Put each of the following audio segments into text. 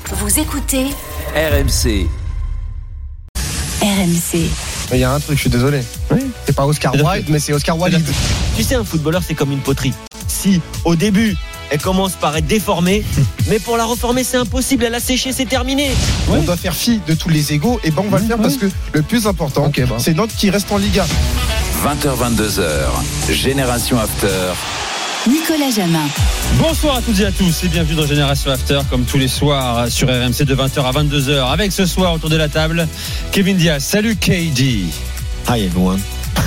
Vous écoutez RMC. RMC. Il y a un truc, je suis désolé. Oui. C'est pas Oscar Wilde, mais c'est Oscar Walid. Tu sais, un footballeur, c'est comme une poterie. Si, au début, elle commence par être déformée, mais pour la reformer, c'est impossible. Elle a séché, c'est terminé. On doit faire fi de tous les égos, et ben on va le faire parce que le plus important, c'est Nantes qui reste en Liga. 20h-22h, Génération After. Nicolas Jamin. Bonsoir à toutes et à tous et bienvenue dans Génération After comme tous les soirs sur RMC de 20h à 22h avec ce soir autour de la table Kevin Diaz. Salut KD. Hi everyone.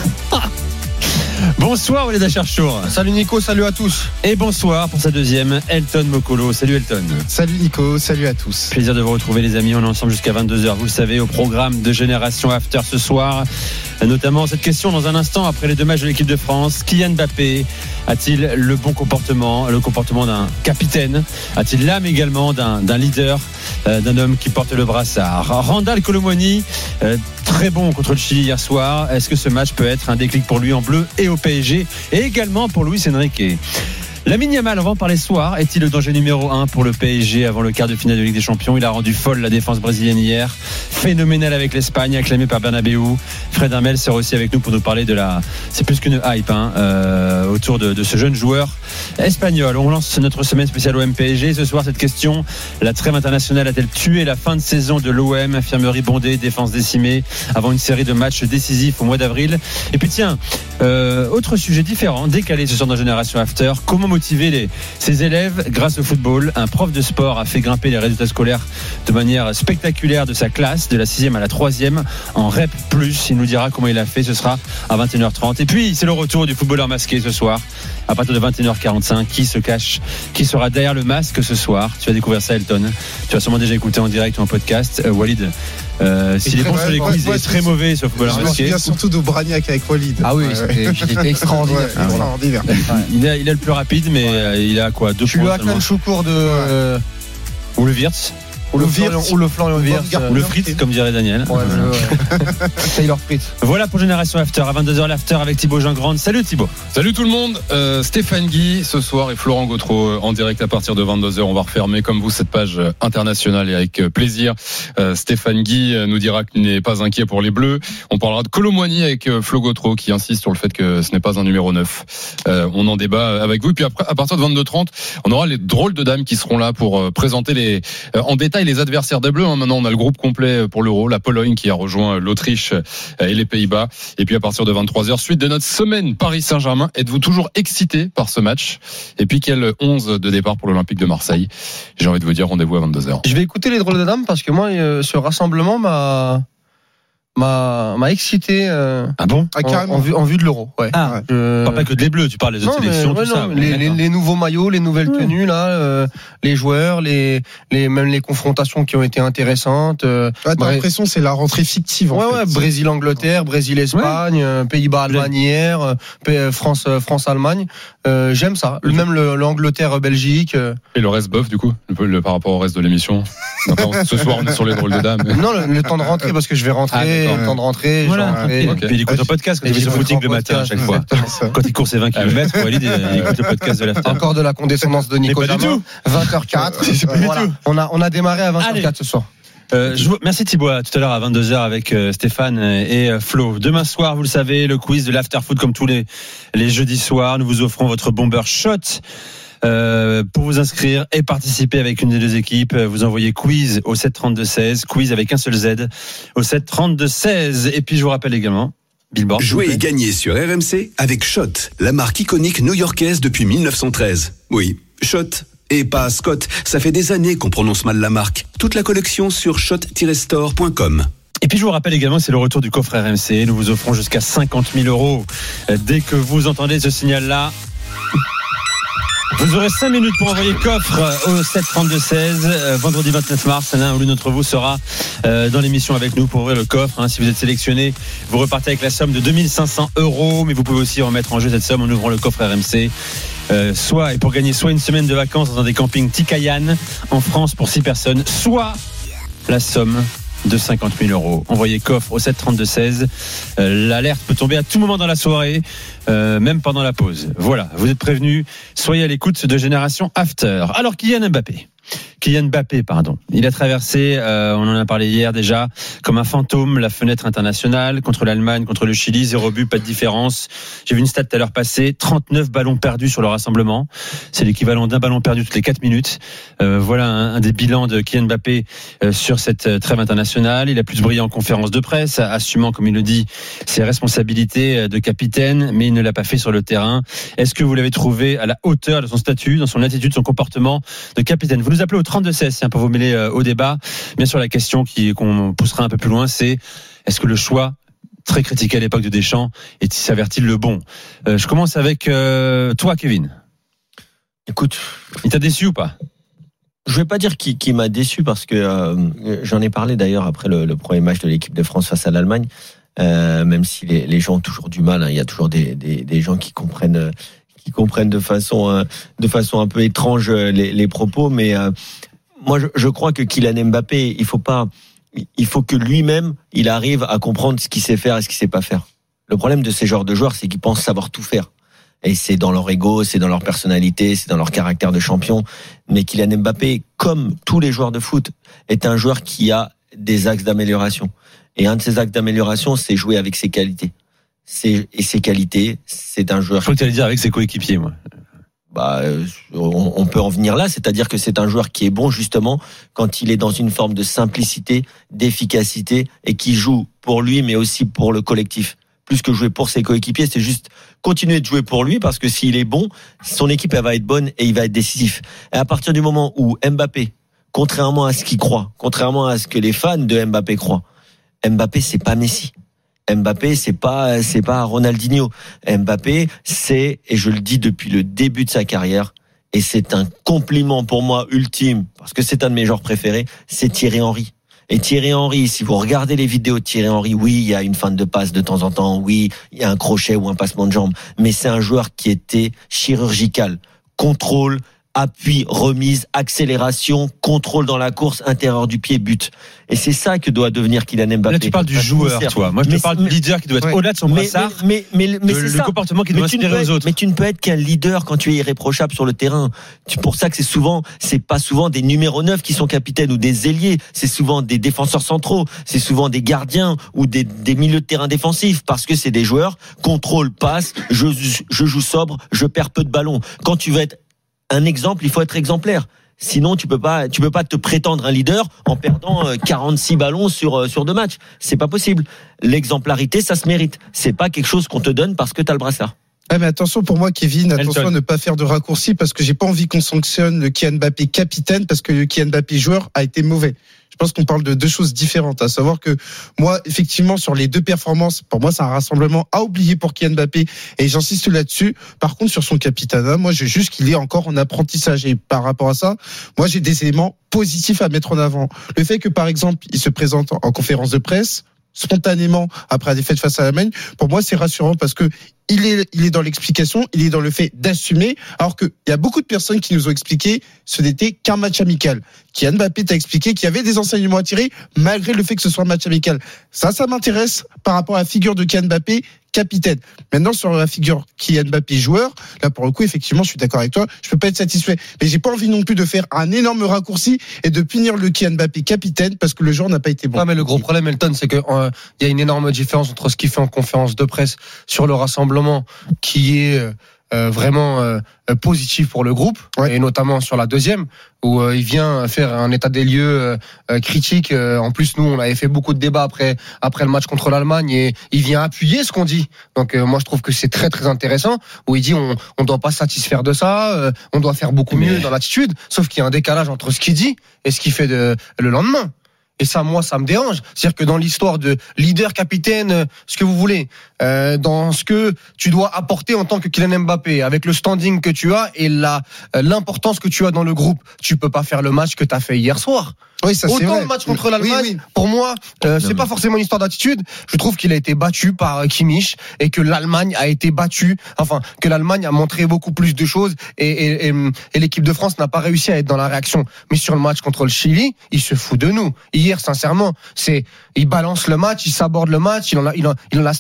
Bonsoir Walid Acharchour. Salut Nico, salut à tous. Et bonsoir pour sa deuxième Elton Mokolo. Salut Elton. Salut Nico, salut à tous. Plaisir de vous retrouver les amis, on est ensemble jusqu'à 22h. Vous le savez, au programme de Génération After ce soir, notamment cette question dans un instant après les deux matchs de l'équipe de France. Kylian Mbappé a-t-il le bon comportement, le comportement d'un capitaine? A-t-il l'âme également d'un leader, d'un homme qui porte le brassard? Randal Kolo Muani, très bon contre le Chili hier soir. Est-ce que ce match peut être un déclic pour lui en bleu et au PSG et également pour Luis Enrique? Lamine Yamal, on va en parler ce soir. Est-il le danger numéro 1 pour le PSG avant le quart de finale de Ligue des Champions? Il a rendu folle la défense brésilienne hier. Phénoménal avec l'Espagne, acclamé par Bernabeu. Fred Hermel sera aussi avec nous pour nous parler de la... C'est plus qu'une hype autour de ce jeune joueur espagnol. On lance notre semaine spéciale OM PSG. Ce soir, cette question, la trêve internationale a-t-elle tué la fin de saison de l'OM? Infirmerie bondée, défense décimée avant une série de matchs décisifs au mois d'avril. Et puis tiens, autre sujet différent, décalé ce soir dans Génération After. Comment motiver ses élèves grâce au football? Un prof de sport a fait grimper les résultats scolaires de manière spectaculaire de sa classe, de la 6e à la 3e en REP+. Il nous dira comment il a fait, ce sera à 21h30. Et puis c'est le retour du footballeur masqué ce soir à partir de 21h45. Qui se cache, qui sera derrière le masque ce soir? Tu vas découvrir ça, Elton. Tu as sûrement déjà écouté en direct ou en podcast. Walid, s'il est bon sur les quiz, il est très mauvais sur le footballeur masqué. Je me souviens surtout d'Aubraniac avec Walid. Ah oui, c'était extraordinaire. Il est le plus rapide, mais il a quoi, 2 points. Je suis le Hakan Choukour de... Ou le Wirtz. Ou le Florian Wirtz. Ou le Fritz, comme dirait Daniel. Taylor Fritz. Voilà pour Génération After. À 22h, l'After avec Thibaut Jean-Grande. Salut Thibaut. Salut tout le monde. Stéphane Guy ce soir et Florent Gautreau en direct à partir de 22h. On va refermer comme vous cette page internationale et avec plaisir. Stéphane Guy nous dira qu'il n'est pas inquiet pour les Bleus. On parlera de Kolo Muani avec Flo Gautreau qui insiste sur le fait que ce n'est pas un numéro 9. On en débat avec vous. Et puis après, à partir de 22h30, on aura les drôles de dames qui seront là pour présenter en détail les adversaires des Bleus. Maintenant, on a le groupe complet pour l'Euro. La Pologne qui a rejoint l'Autriche et les Pays-Bas. Et puis à partir de 23h, suite de notre semaine Paris-Saint-Germain. Êtes-vous toujours excité par ce match? Et puis quel 11 de départ pour l'Olympique de Marseille? J'ai envie de vous dire rendez-vous à 22h. Je vais écouter les drôles de dames parce que moi, ce rassemblement m'a excité en vue de l'Euro. Ouais. Pas que des Bleus, tu parles des autres sélections, tout ça. Les nouveaux maillots, les nouvelles tenues là, les joueurs, même les confrontations qui ont été intéressantes. T'as l'impression c'est la rentrée fictive. Brésil-Angleterre, Brésil-Espagne, Pays-Bas-Allemagne hier, France-Allemagne. J'aime ça. Même l'Angleterre-Belgique. Et le reste bof du coup, par rapport au reste de l'émission. Ce soir on est sur les drôles de dames. Non, le temps de rentrer parce que je vais rentrer. Le temps de rentrer. Voilà. Et puis il écoute le podcast quand il fait son footing le matin à chaque fois. Quand il court ses 20 km, il écoute le podcast de l'After. Encore de la condescendance de Nico Jamin. 20h04. Voilà. On a démarré à 20h04 ce soir. Merci Thibaut, à tout à l'heure à 22h avec Stéphane et Flo. Demain soir, vous le savez, le quiz de l'After Foot comme tous les jeudis soirs. Nous vous offrons votre bomber shot. Pour vous inscrire et participer avec une des deux équipes, vous envoyez quiz au 732-16, quiz avec un seul Z au 732-16. Et puis je vous rappelle également Billboard. Jouez et gagnez sur RMC avec Shot, la marque iconique new-yorkaise depuis 1913. Oui, Shot et pas Scott. Ça fait des années qu'on prononce mal la marque. Toute la collection sur shot-store.com. Et puis je vous rappelle également, c'est le retour du coffre RMC. Nous vous offrons jusqu'à 50 000 € dès que vous entendez ce signal-là. Vous aurez 5 minutes pour envoyer coffre au 732-16. Vendredi 29 mars, l'un ou l'une d'entre vous sera dans l'émission avec nous pour ouvrir le coffre. Si vous êtes sélectionné, vous repartez avec la somme de 2500 €. Mais vous pouvez aussi remettre en jeu cette somme en ouvrant le coffre RMC. Et pour gagner soit une semaine de vacances dans des campings Tikayan en France pour 6 personnes, soit la somme de 50 000 €. Envoyez coffre au 732-16. L'alerte peut tomber à tout moment dans la soirée, même pendant la pause. Voilà, vous êtes prévenus. Soyez à l'écoute de Génération After. Alors, Kylian Mbappé, Kylian Mbappé, pardon. Il a traversé, on en a parlé hier déjà, comme un fantôme, la fenêtre internationale contre l'Allemagne, contre le Chili, 0 but, pas de différence. J'ai vu une stat tout à l'heure passer, 39 ballons perdus sur le rassemblement. C'est l'équivalent d'un ballon perdu toutes les 4 minutes. Voilà un des bilans de Kylian Mbappé sur cette trêve internationale. Il a plus brillé en conférence de presse, assumant, comme il le dit, ses responsabilités de capitaine, mais il ne l'a pas fait sur le terrain. Est-ce que vous l'avez trouvé à la hauteur de son statut, dans son attitude, son comportement de capitaine? Vous nous appelez au 32-16 pour vous mêler au débat. Bien sûr, la question qu'on poussera un peu plus loin, c'est est-ce que le choix très critiqué à l'époque de Deschamps s'avère-t-il le bon? Je commence avec toi, Kevin. Écoute, il t'a déçu ou pas? Je vais pas dire qu'il m'a déçu parce que j'en ai parlé d'ailleurs après le premier match de l'équipe de France face à l'Allemagne. Même si les gens ont toujours du mal, il y a toujours des gens qui comprennent de façon un peu étrange les propos, mais moi je crois que Kylian Mbappé, il faut que lui-même il arrive à comprendre ce qu'il sait faire et ce qu'il sait pas faire. Le problème de ces genres de joueurs, c'est qu'ils pensent savoir tout faire. Et c'est dans leur ego, c'est dans leur personnalité, c'est dans leur caractère de champion. Mais Kylian Mbappé, comme tous les joueurs de foot, est un joueur qui a des axes d'amélioration. Et un de ces axes d'amélioration, c'est jouer avec ses qualités. Et ses qualités, c'est un joueur... Je crois que tu allais dire avec ses coéquipiers, moi. On peut en venir là, c'est-à-dire que c'est un joueur qui est bon justement quand il est dans une forme de simplicité, d'efficacité et qui joue pour lui mais aussi pour le collectif. Plus que jouer pour ses coéquipiers, c'est juste continuer de jouer pour lui parce que s'il est bon, son équipe elle va être bonne et il va être décisif. Et à partir du moment où Mbappé, contrairement à ce qu'il croit, contrairement à ce que les fans de Mbappé croient, Mbappé c'est pas Messi. Mbappé, c'est pas Ronaldinho. Mbappé, c'est, et je le dis depuis le début de sa carrière, et c'est un compliment pour moi ultime, parce que c'est un de mes joueurs préférés, c'est Thierry Henry. Et Thierry Henry, si vous regardez les vidéos de Thierry Henry, oui, il y a une feinte de passe de temps en temps, oui, il y a un crochet ou un passement de jambe, mais c'est un joueur qui était chirurgical. Contrôle, appui, remise, accélération, contrôle dans la course, intérieur du pied, but. Et c'est ça que doit devenir Kylian Mbappé. Là, tu parles du joueur, toi. Moi, je te parle du leader qui doit être au-delà de son brassard. Mais c'est ça. Le comportement qui doit inspirer aux autres. Mais tu ne peux être qu'un leader quand tu es irréprochable sur le terrain. C'est pour ça que c'est pas souvent des numéros 9 qui sont capitaines ou des ailiers. C'est souvent des défenseurs centraux. C'est souvent des gardiens ou des milieux de terrain défensifs parce que c'est des joueurs, contrôle, passe, je joue sobre, je perds peu de ballons. Quand tu veux être un exemple, il faut être exemplaire. Sinon, tu peux pas te prétendre un leader en perdant 46 ballons sur 2 matchs. C'est pas possible. L'exemplarité, ça se mérite. C'est pas quelque chose qu'on te donne parce que t'as le brassard. Mais attention pour moi, Kevin, attention à ne pas faire de raccourcis parce que j'ai pas envie qu'on sanctionne le Kylian Mbappé capitaine parce que le Kylian Mbappé joueur a été mauvais. Je pense qu'on parle de 2 choses différentes. À savoir que moi, effectivement, sur les 2 performances, pour moi, c'est un rassemblement à oublier pour Kylian Mbappé et j'insiste là-dessus. Par contre, sur son capitanat, moi, je juge qu'il est encore en apprentissage et par rapport à ça, moi, j'ai des éléments positifs à mettre en avant. Le fait que, par exemple, il se présente en conférence de presse spontanément après la défaite face à l'Allemagne, pour moi, c'est rassurant parce que il est dans l'explication, il est dans le fait d'assumer, alors qu'il y a beaucoup de personnes qui nous ont expliqué ce n'était qu'un match amical. Kylian Mbappé t'a expliqué qu'il y avait des enseignements à tirer malgré le fait que ce soit un match amical. Ça m'intéresse par rapport à la figure de Kylian Mbappé capitaine. Maintenant, sur la figure Kylian Mbappé joueur, là pour le coup, effectivement, je suis d'accord avec toi, je peux pas être satisfait. Mais j'ai pas envie non plus de faire un énorme raccourci et de punir le Kylian Mbappé capitaine parce que le joueur n'a pas été bon. Non, mais le gros problème, Elton, c'est que il y a une énorme différence entre ce qu'il fait en conférence de presse sur le rassemblement qui est vraiment positif pour le groupe, et notamment sur la deuxième où il vient faire un état des lieux critique. En plus, nous, on avait fait beaucoup de débats après le match contre l'Allemagne et il vient appuyer ce qu'on dit. Donc moi, je trouve que c'est très très intéressant où il dit on doit pas se satisfaire de ça, on doit faire beaucoup mieux dans l'attitude. Sauf qu'il y a un décalage entre ce qu'il dit et ce qu'il fait le lendemain. Et ça, moi, ça me dérange. C'est-à-dire que dans l'histoire de leader, capitaine, ce que vous voulez, dans ce que tu dois apporter en tant que Kylian Mbappé, avec le standing que tu as et l'importance que tu as dans le groupe, tu peux pas faire le match que tu as fait hier soir. Oui, ça c'est vrai. Autant le match contre l'Allemagne, pour moi, c'est pas forcément une histoire d'attitude. Je trouve qu'il a été battu par Kimmich et que l'Allemagne a été battue. Enfin, que l'Allemagne a montré beaucoup plus de choses et l'équipe de France n'a pas réussi à être dans la réaction. Mais sur le match contre le Chili, il se fout de nous. Hier, sincèrement, il balance le match, il saborde le match, il en a strictement rien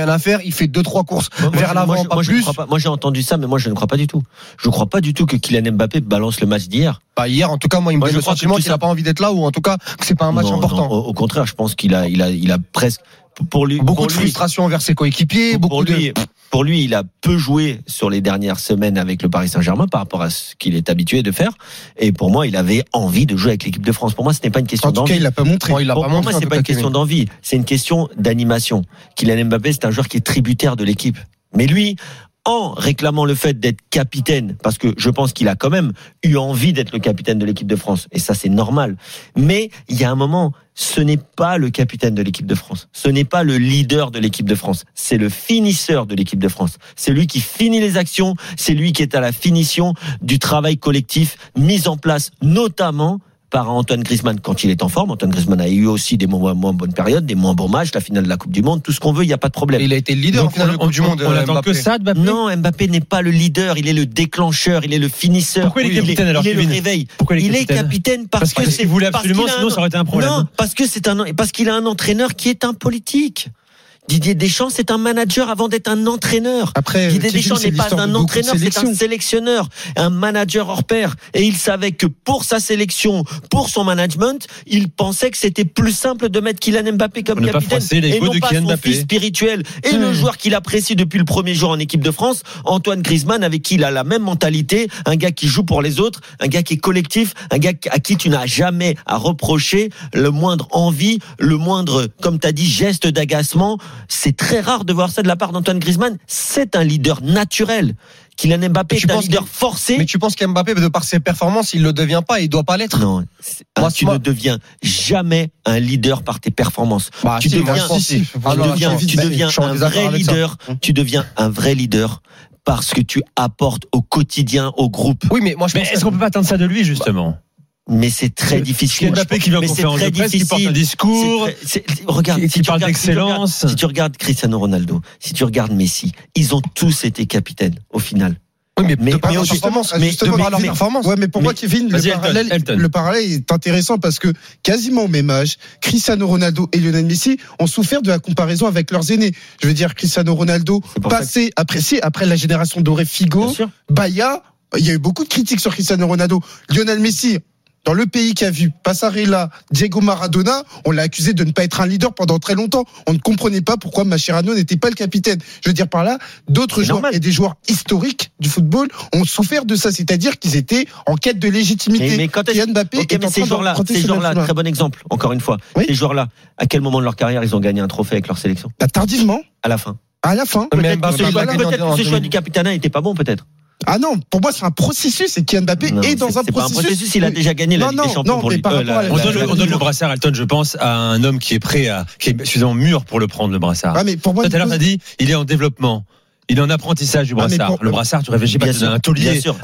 rien à faire, il fait 2-3 courses vers l'avant, pas plus. Moi, j'ai entendu ça, mais moi, je ne crois pas du tout. Je ne crois pas du tout que Kylian Mbappé balance le match d'hier. Bah, hier, en tout cas, moi, il me donne le sentiment qu'il n'a pas envie d'être là, ou en tout cas, que c'est pas un match important. Non, au contraire, je pense qu'il a presque, pour lui, beaucoup de frustration envers ses coéquipiers, Pour lui, il a peu joué sur les dernières semaines avec le Paris Saint-Germain par rapport à ce qu'il est habitué de faire. Et pour moi, il avait envie de jouer avec l'équipe de France. Pour moi, ce n'est pas une question d'envie. En tout cas, il l'a pas montré. Pour moi, c'est pas une question d'envie. C'est une question d'animation. Kylian Mbappé, c'est un joueur qui est tributaire de l'équipe. Mais lui, en réclamant le fait d'être capitaine, parce que je pense qu'il a quand même eu envie d'être le capitaine de l'équipe de France, et ça c'est normal. Mais il y a un moment, ce n'est pas le capitaine de l'équipe de France, ce n'est pas le leader de l'équipe de France, c'est le finisseur de l'équipe de France. C'est lui qui finit les actions, c'est lui qui est à la finition du travail collectif mis en place notamment par Antoine Griezmann quand il est en forme. Antoine Griezmann a eu aussi des moins bonnes périodes, des moins bons matchs, la finale de la Coupe du Monde, tout ce qu'on veut, il n'y a pas de problème. Et il a été le leader en finale de la Coupe du Monde. On attend que ça de Mbappé. Non, Mbappé n'est pas le leader, il est le déclencheur, il est le finisseur. Pourquoi il est capitaine alors, il est le réveil. Pourquoi il est capitaine parce que s'il voulait absolument, sinon ça aurait été un problème. Non, parce qu'il a un entraîneur qui est un politique. Didier Deschamps, c'est un manager avant d'être un entraîneur. Après, Didier Deschamps n'est pas un entraîneur, c'est un sélectionneur, un manager hors pair. Et il savait que pour sa sélection, pour son management, il pensait que c'était plus simple de mettre Kylian Mbappé comme capitaine et non pas son fils spirituel. Et le joueur qu'il apprécie depuis le premier jour en équipe de France, Antoine Griezmann, avec qui il a la même mentalité, un gars qui joue pour les autres, un gars qui est collectif, un gars à qui tu n'as jamais à reprocher le moindre envie, le moindre, comme tu as dit, geste d'agacement. C'est très rare de voir ça de la part d'Antoine Griezmann. C'est un leader naturel. Kylian Mbappé est un leader forcé. Mais tu penses qu'Mbappé, de par ses performances, il le devient pas, il doit pas l'être? Non. Tu ne deviens jamais un leader par tes performances. Tu deviens un vrai leader. Tu deviens un vrai leader parce que tu apportes au quotidien au groupe. Oui, mais est-ce qu'on peut pas attendre ça de lui, justement? Mais c'est très difficile. Mbappé qui vient en conférence de presse, qui porte un discours, regarde, qui parle d'excellence. Si tu regardes Cristiano Ronaldo, si tu regardes Messi, ils ont tous été capitaines au final. Oui, mais par leur performance. Ouais, mais pour moi, Kevin, le parallèle est intéressant parce que quasiment au même âge, Cristiano Ronaldo et Lionel Messi ont souffert de la comparaison avec leurs aînés. Je veux dire, Cristiano Ronaldo, après la génération dorée Figo, Baya, il y a eu beaucoup de critiques sur Cristiano Ronaldo. Lionel Messi, dans le pays qui a vu Passarella, Diego Maradona, on l'a accusé de ne pas être un leader pendant très longtemps. On ne comprenait pas pourquoi Mascherano n'était pas le capitaine. Je veux dire par là, d'autres joueurs et des joueurs historiques du football ont souffert de ça, c'est-à-dire qu'ils étaient en quête de légitimité. Mais quand Mbappé est en train ces joueurs-là, très bon exemple, encore une fois. Oui. Ces joueurs-là, à quel moment de leur carrière ils ont gagné un trophée avec leur sélection? Tardivement. À la fin. Peut-être que ce choix du capitana n'était pas bon, peut-être. Ah non, pour moi c'est un processus et Kylian Mbappé est dans un processus. C'est pas un processus, il a déjà gagné la Ligue des Champions pour lui. On donne le brassard, Elton, je pense, à un homme qui est suffisamment mûr pour le prendre, le brassard. Ah, mais pour moi, tout à l'heure, t'as dit, il est en développement. Il est en apprentissage du brassard. Le brassard, tu réfléchis pas, c'est un taulier. Bien sûr.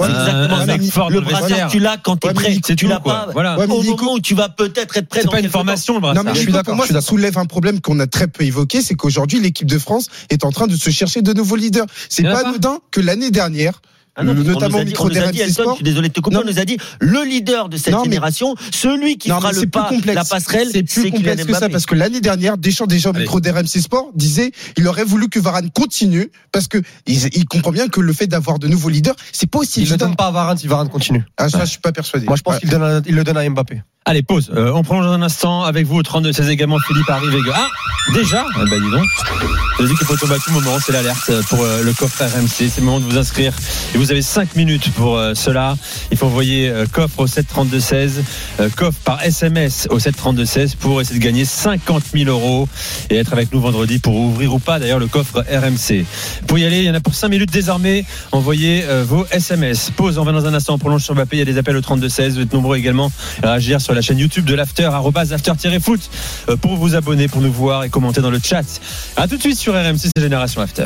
Le brassard, tu l'as quand t'es prêt. Tu l'as pas au moment où tu vas peut-être être prêt. C'est pas une formation, le brassard. Non, mais je suis d'accord. Pour moi, ça soulève un problème qu'on a très peu évoqué, c'est qu'aujourd'hui, l'équipe de France est en train de se chercher de nouveaux leaders. C'est pas anodin que l'année dernière, notamment au micro d'RMC Sport. Je suis désolé de te couper, on nous a dit le leader de cette génération, celui qui fera le pas, la passerelle, c'est plus complexe que ça, parce que l'année dernière, Deschamps, déjà au micro d'RMC Sport, disait il aurait voulu que Varane continue, parce que il comprend bien que le fait d'avoir de nouveaux leaders, c'est pas aussi évident. Il ne donne pas à Varane si Varane continue. Ah, ça, je suis pas persuadé. Moi, je pense qu'il le donne à Mbappé. Allez, pause. On prolonge dans un instant avec vous au 32-16 également. Philippe arrive. Ah, déjà dis donc. Je dis qu'il faut tomber à tout moment. C'est l'alerte pour le coffre RMC. C'est le moment de vous inscrire. Et vous avez 5 minutes pour cela. Il faut envoyer coffre au 732-16. Coffre par SMS au 732-16 pour essayer de gagner 50 000 € et être avec nous vendredi pour ouvrir ou pas d'ailleurs le coffre RMC. Pour y aller, il y en a pour 5 minutes désormais. Envoyez vos SMS. Pause. On va dans un instant. On prolonge sur Mbappé. Il y a des appels au 32-16. Vous êtes nombreux également à réagir sur la chaîne YouTube de l'After, @after-foot, pour vous abonner, pour nous voir et commenter dans le chat. A tout de suite sur RMC, c'est Génération After.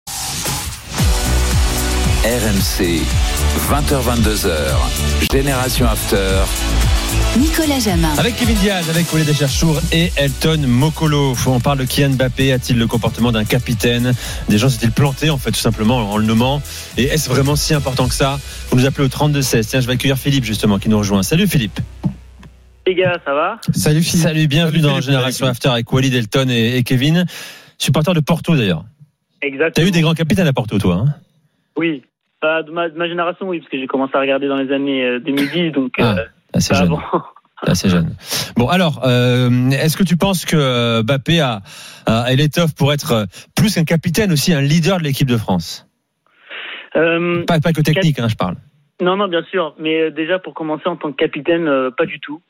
RMC, 20h-22h, Génération After. Nicolas Jamin. Avec Kevin Diaz, avec Walid Cherchour et Elton Mokolo. On parle de Kylian Mbappé. A-t-il le comportement d'un capitaine? Des gens s'est-il planté, en fait, tout simplement, en le nommant? Et est-ce vraiment si important que ça? Vous nous appelez au 32-16. Tiens, je vais accueillir Philippe, justement, qui nous rejoint. Salut Philippe. Les gars, ça va? Salut Philippe. Salut, bienvenue dans Génération After avec Walid, Elton et Kevin. Supporter de Porto d'ailleurs. Exactement. T'as eu des grands capitaines à Porto, toi, hein? Oui. De ma génération, oui, parce que j'ai commencé à regarder dans les années 2010, donc assez jeune. Assez jeune. Bon, alors, est-ce que tu penses que Mbappé a l'étoffe pour être plus qu'un capitaine, aussi un leader de l'équipe de France? Pas que technique, je parle. Non, bien sûr. Mais déjà, pour commencer, en tant que capitaine, pas du tout.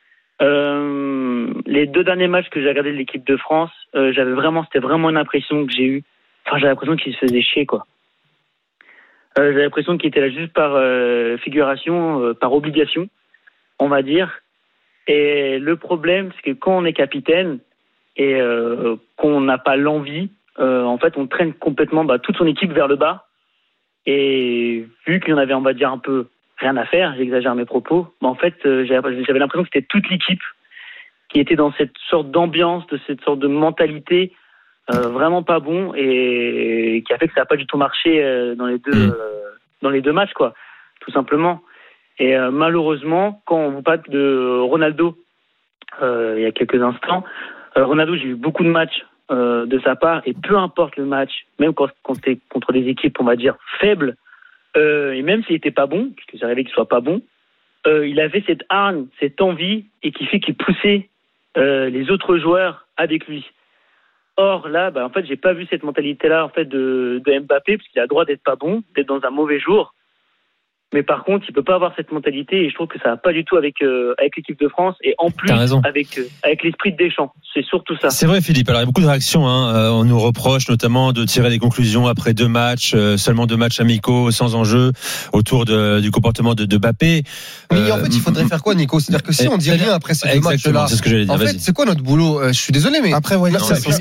Les 2 derniers matchs que j'ai regardés de l'équipe de France, c'était vraiment une impression que j'ai eue. Enfin, j'avais l'impression qu'il se faisait chier, quoi. J'avais l'impression qu'il était là juste par figuration, par obligation, on va dire. Et le problème, c'est que quand on est capitaine et qu'on n'a pas l'envie, en fait, on traîne complètement toute son équipe vers le bas. Et vu qu'il y en avait, on va dire, un peu rien à faire, j'exagère mes propos, mais en fait, j'avais l'impression que c'était toute l'équipe qui était dans cette sorte d'ambiance, de cette sorte de mentalité vraiment pas bon et qui a fait que ça n'a pas du tout marché dans les deux matchs, quoi, tout simplement. Et malheureusement, quand on vous parle de Ronaldo il y a quelques instants, Ronaldo, j'ai eu beaucoup de matchs de sa part, et peu importe le match, même quand c'est contre des équipes, on va dire, faibles, et même s'il n'était pas bon, puisque ça arrivait qu'il soit pas bon, il avait cette hargne, cette envie, et qui fait qu'il poussait les autres joueurs avec lui. Or là, en fait, j'ai pas vu cette mentalité-là en fait de Mbappé, parce qu'il a le droit d'être pas bon, d'être dans un mauvais jour. Mais par contre, il peut pas avoir cette mentalité, et je trouve que ça va pas du tout avec l'équipe de France, et en plus avec l'esprit de Deschamps. C'est surtout ça. C'est vrai, Philippe. Alors il y a beaucoup de réactions. On nous reproche notamment de tirer des conclusions après 2 matchs, seulement 2 matchs amicaux sans enjeu autour du comportement de Mbappé. Mais en fait, il faudrait faire quoi, Nico? C'est-à-dire que si on dit rien après ces 2 matchs-là, c'est ce que j'allais dire. En fait, c'est quoi notre boulot? Je suis désolé, mais après, ouais,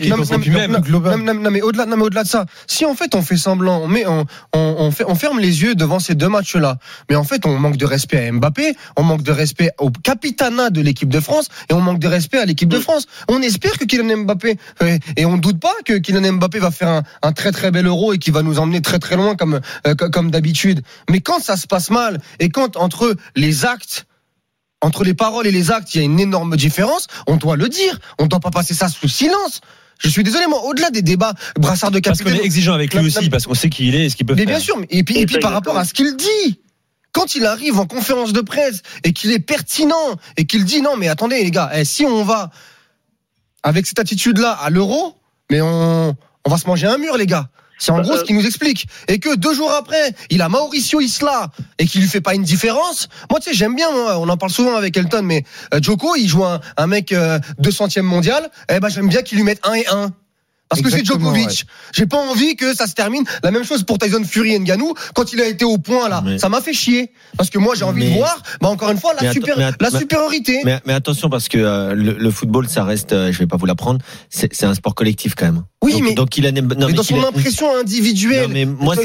mais au-delà de ça, si en fait on fait semblant, on ferme les yeux devant ces 2 matchs-là. Mais en fait, on manque de respect à Mbappé, on manque de respect au capitanat de l'équipe de France, et on manque de respect à l'équipe de France. On espère que Kylian Mbappé, et on ne doute pas que Kylian Mbappé va faire un très très bel Euro et qu'il va nous emmener très très loin comme d'habitude. Mais quand ça se passe mal, et quand entre les paroles et les actes, il y a une énorme différence, on doit le dire. On ne doit pas passer ça sous silence. Je suis désolé, moi, au-delà des débats, brassard de capitaine. Parce qu'on est exigeant avec lui aussi, parce qu'on sait qui il est et ce qu'il peut faire. Mais bien sûr, et puis par rapport à ce qu'il dit. Quand il arrive en conférence de presse et qu'il est pertinent et qu'il dit non, mais attendez, les gars, si on va avec cette attitude-là à l'Euro, mais on va se manger un mur, les gars. C'est en gros ce qu'il nous explique. Et que 2 jours après, il a Mauricio Isla et qu'il lui fait pas une différence. Moi, tu sais, j'aime bien, on en parle souvent avec Elton, mais Djoko, il joue un mec 200e mondial. J'aime bien qu'il lui mette 1 et 1. Parce que c'est Djokovic. Ouais. J'ai pas envie que ça se termine. La même chose pour Tyson Fury et Ngannou. Quand il a été au point là, ça m'a fait chier. Parce que moi j'ai envie de voir, encore une fois, la supériorité. Mais attention, parce que le football, ça reste, je vais pas vous l'apprendre, c'est un sport collectif quand même. Oui, mais dans son impression individuelle. Non, mais moi,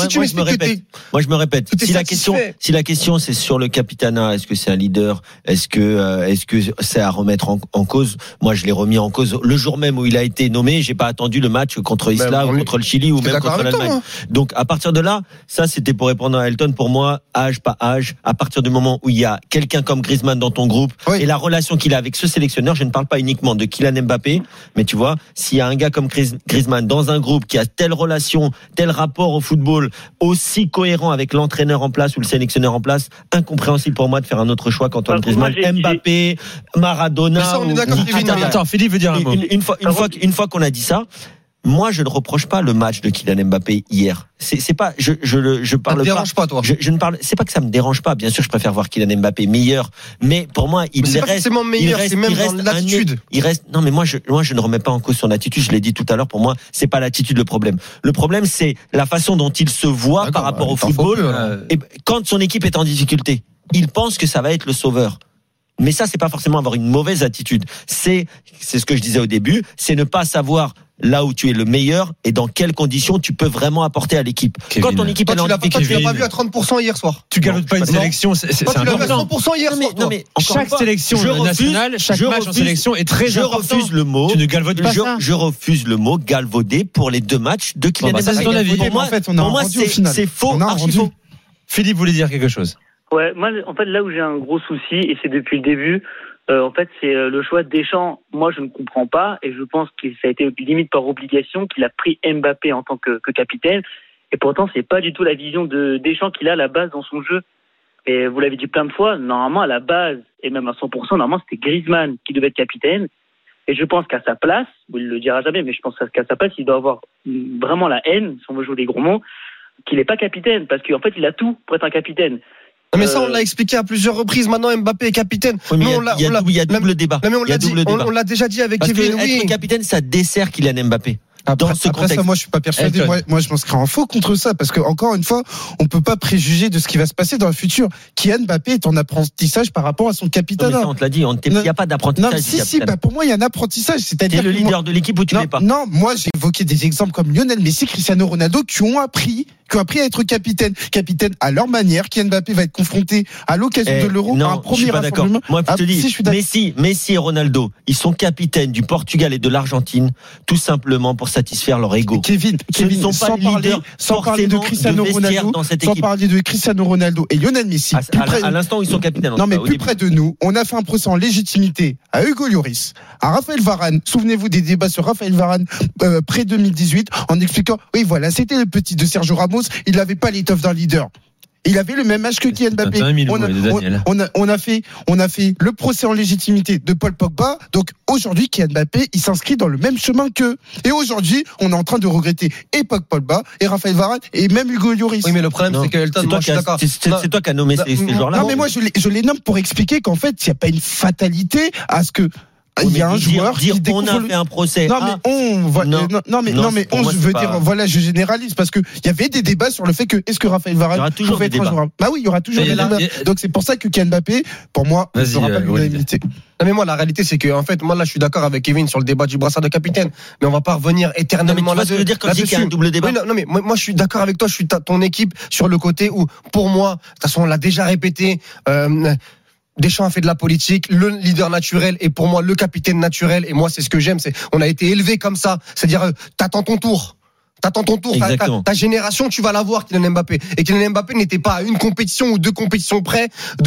je me répète. Si la question c'est sur le capitanat, est-ce que c'est un leader, est-ce que c'est à remettre en cause? Moi, je l'ai remis en cause le jour même où il a été nommé. J'ai pas attendu le match contre Isla ou contre le Chili ou même contre l'Allemagne. Donc à partir de là, ça c'était pour répondre à Elton. Pour moi, âge pas âge. À partir du moment où il y a quelqu'un comme Griezmann dans ton groupe et la relation qu'il a avec ce sélectionneur, je ne parle pas uniquement de Kylian Mbappé, mais tu vois, s'il y a un gars comme Griezmann dans un groupe qui a telle relation, tel rapport au football aussi cohérent avec l'entraîneur en place ou le sélectionneur en place, incompréhensible pour moi de faire un autre choix qu'Antoine Griezmann, Mbappé, Maradona. Mais ça, on est d'accord. Attends, Philippe veut dire un mot. Une fois qu'on a dit ça, moi je ne reproche pas le match de Kylian Mbappé hier. C'est pas, je parle pas. Ça te dérange pas, toi? Je ne parle, c'est pas que ça me dérange pas. Bien sûr, je préfère voir Kylian Mbappé meilleur, mais pour moi, il reste. Pas forcément meilleur, c'est même dans l'attitude. Il reste. Non, mais moi, je ne remets pas en cause son attitude. Je l'ai dit tout à l'heure. Pour moi, c'est pas l'attitude le problème. Le problème, c'est la façon dont il se voit par rapport au football. Et quand son équipe est en difficulté, il pense que ça va être le sauveur. Mais ça, c'est pas forcément avoir une mauvaise attitude. C'est ce que je disais au début, c'est ne pas savoir là où tu es le meilleur et dans quelles conditions tu peux vraiment apporter à l'équipe. Kevin. Quand ton équipe est en difficulté, tu l'as pas vu à 30% hier soir. Tu galoutes pas une sélection, c'est important. Tu l'as vu à 100% hier soir. Non, mais chaque sélection nationale, chaque match en sélection est très important. Je refuse le mot. Tu ne galvaudes pas ça. Je refuse le mot galvauder pour les 2 matchs de Kylian Mbappé. C'est ton avis. Pour moi, c'est faux, archi faux. Philippe voulait dire quelque chose. Ouais, moi, en fait, là où j'ai un gros souci, et c'est depuis le début, En fait, c'est le choix de Deschamps. Moi, je ne comprends pas et je pense que ça a été limite par obligation qu'il a pris Mbappé en tant que capitaine. Et pourtant, c'est pas du tout la vision de Deschamps qu'il a à la base dans son jeu. Et vous l'avez dit plein de fois, normalement, à la base, et même à 100%, normalement, c'était Griezmann qui devait être capitaine. Et je pense qu'à sa place, il le dira jamais, mais je pense qu'à sa place, il doit avoir vraiment la haine, si on veut jouer des gros mots, qu'il n'est pas capitaine, parce qu'en fait, il a tout pour être un capitaine. Mais ça, on l'a expliqué à plusieurs reprises. Maintenant, Mbappé est capitaine. Oui, mais il y a double débat. Non, mais on l'a déjà dit avec Kevin. Être capitaine, ça dessert Kylian Mbappé. Après ça, moi je suis pas persuadé. Moi je m'inscris en faux contre ça parce que encore une fois, on peut pas préjuger de ce qui va se passer dans le futur. Kylian Mbappé est en apprentissage par rapport à son capitanat. On te l'a dit, il n'y a pas d'apprentissage. Non, si, pour moi il y a un apprentissage. C'est-à-dire le leader de l'équipe ou tu l'es pas. Non, moi j'ai évoqué des exemples comme Lionel Messi, Cristiano Ronaldo qui ont appris à être capitaine à leur manière. Kylian Mbappé va être confronté à l'occasion de l'Euro à un premier rassemblement. Moi je te dis, Messi et Ronaldo, ils sont capitaines du Portugal et de l'Argentine tout simplement pour satisfaire leur ego. Kevin, sans parler de Cristiano Ronaldo, sans parler de Cristiano Ronaldo et Lionel Messi. À l'instant où ils sont capitaines. Non, mais plus près de nous, on a fait un procès en légitimité à Hugo Lloris, à Raphaël Varane. Souvenez-vous des débats sur Raphaël Varane près 2018, en expliquant, oui, voilà, c'était le petit de Sergio Ramos, il n'avait pas l'étoffe d'un leader. Il avait le même âge que Kylian Mbappé. On a fait le procès en légitimité de Paul Pogba. Donc aujourd'hui, Kylian Mbappé, il s'inscrit dans le même chemin qu'eux. Et aujourd'hui, on est en train de regretter et Paul Pogba, et Raphaël Varane, et même Hugo Lloris. Oui, mais le problème, c'est que Elton, moi, je suis d'accord. C'est toi qui as nommé ces joueurs-là. Non, mais moi, je les nomme pour expliquer qu'en fait, il n'y a pas une fatalité à ce que il y a un joueur qui on a fait un procès. Non mais je veux dire, voilà, je généralise parce que il y avait des débats sur le fait que est-ce que Raphaël Varane pouvait être un joueur. Bah oui, il y aura toujours des débats. Donc c'est pour ça que Kylian Mbappé, pour moi, ne aura pas l'unanimité. Non mais moi la réalité c'est que en fait moi là je suis d'accord avec Kevin sur le débat du brassard de capitaine, mais on va pas revenir éternellement là. Tu veux dire quand je dis qu'il y a un double débat. Non mais moi je suis d'accord avec toi, je suis ton équipe sur le côté où pour moi de toute façon on l'a déjà répété. Deschamps a fait de la politique, le leader naturel est pour moi le capitaine naturel, et moi c'est ce que j'aime, c'est on a été élevé comme ça, c'est-à-dire t'attends ton tour, ta génération tu vas l'avoir Kylian Mbappé, et Kylian Mbappé n'était pas à une compétition ou deux compétitions près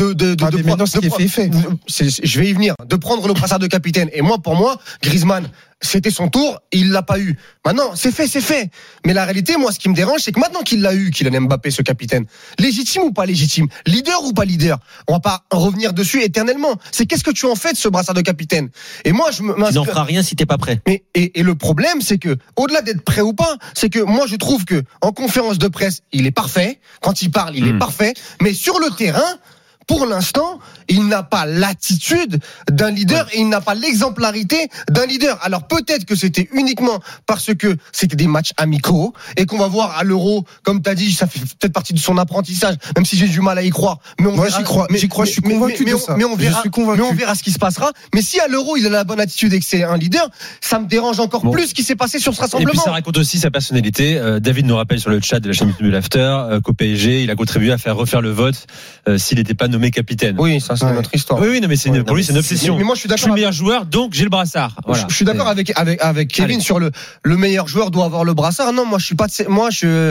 je vais y venir, de prendre le brassard de capitaine, et moi pour moi Griezmann c'était son tour, il l'a pas eu. Maintenant, c'est fait. Mais la réalité, moi, ce qui me dérange, c'est que maintenant qu'il l'a eu, Kylian Mbappé, ce capitaine, légitime ou pas légitime, leader ou pas leader, on va pas revenir dessus éternellement. C'est qu'est-ce que tu en fais de ce brassard de capitaine? Et moi, tu n'en feras rien si t'es pas prêt. Et le problème, c'est que, au-delà d'être prêt ou pas, c'est que moi, je trouve que, en conférence de presse, il est parfait. Quand il parle, il est parfait. Mais sur le terrain, pour l'instant, il n'a pas l'attitude d'un leader et il n'a pas l'exemplarité d'un leader. Alors peut-être que c'était uniquement parce que c'était des matchs amicaux et qu'on va voir à l'Euro, comme tu as dit, ça fait peut-être partie de son apprentissage, même si j'ai du mal à y croire. Mais j'y crois, je suis convaincu de ça. Mais on verra ce qui se passera. Mais si à l'Euro, il a la bonne attitude et que c'est un leader, ça me dérange encore plus ce qui s'est passé sur ce rassemblement. Et puis ça raconte aussi sa personnalité. David nous rappelle sur le chat de la chaîne de l'After qu'au PSG, il a contribué à faire refaire le vote s'il n'était pas nommé capitaine. Oui, ça c'est notre histoire. Oui, non, mais pour lui c'est une obsession. Mais moi je suis d'accord. Je suis le meilleur joueur, donc j'ai le brassard. Voilà. Je suis d'accord avec Kevin sur le meilleur joueur doit avoir le brassard. Non, moi je suis pas moi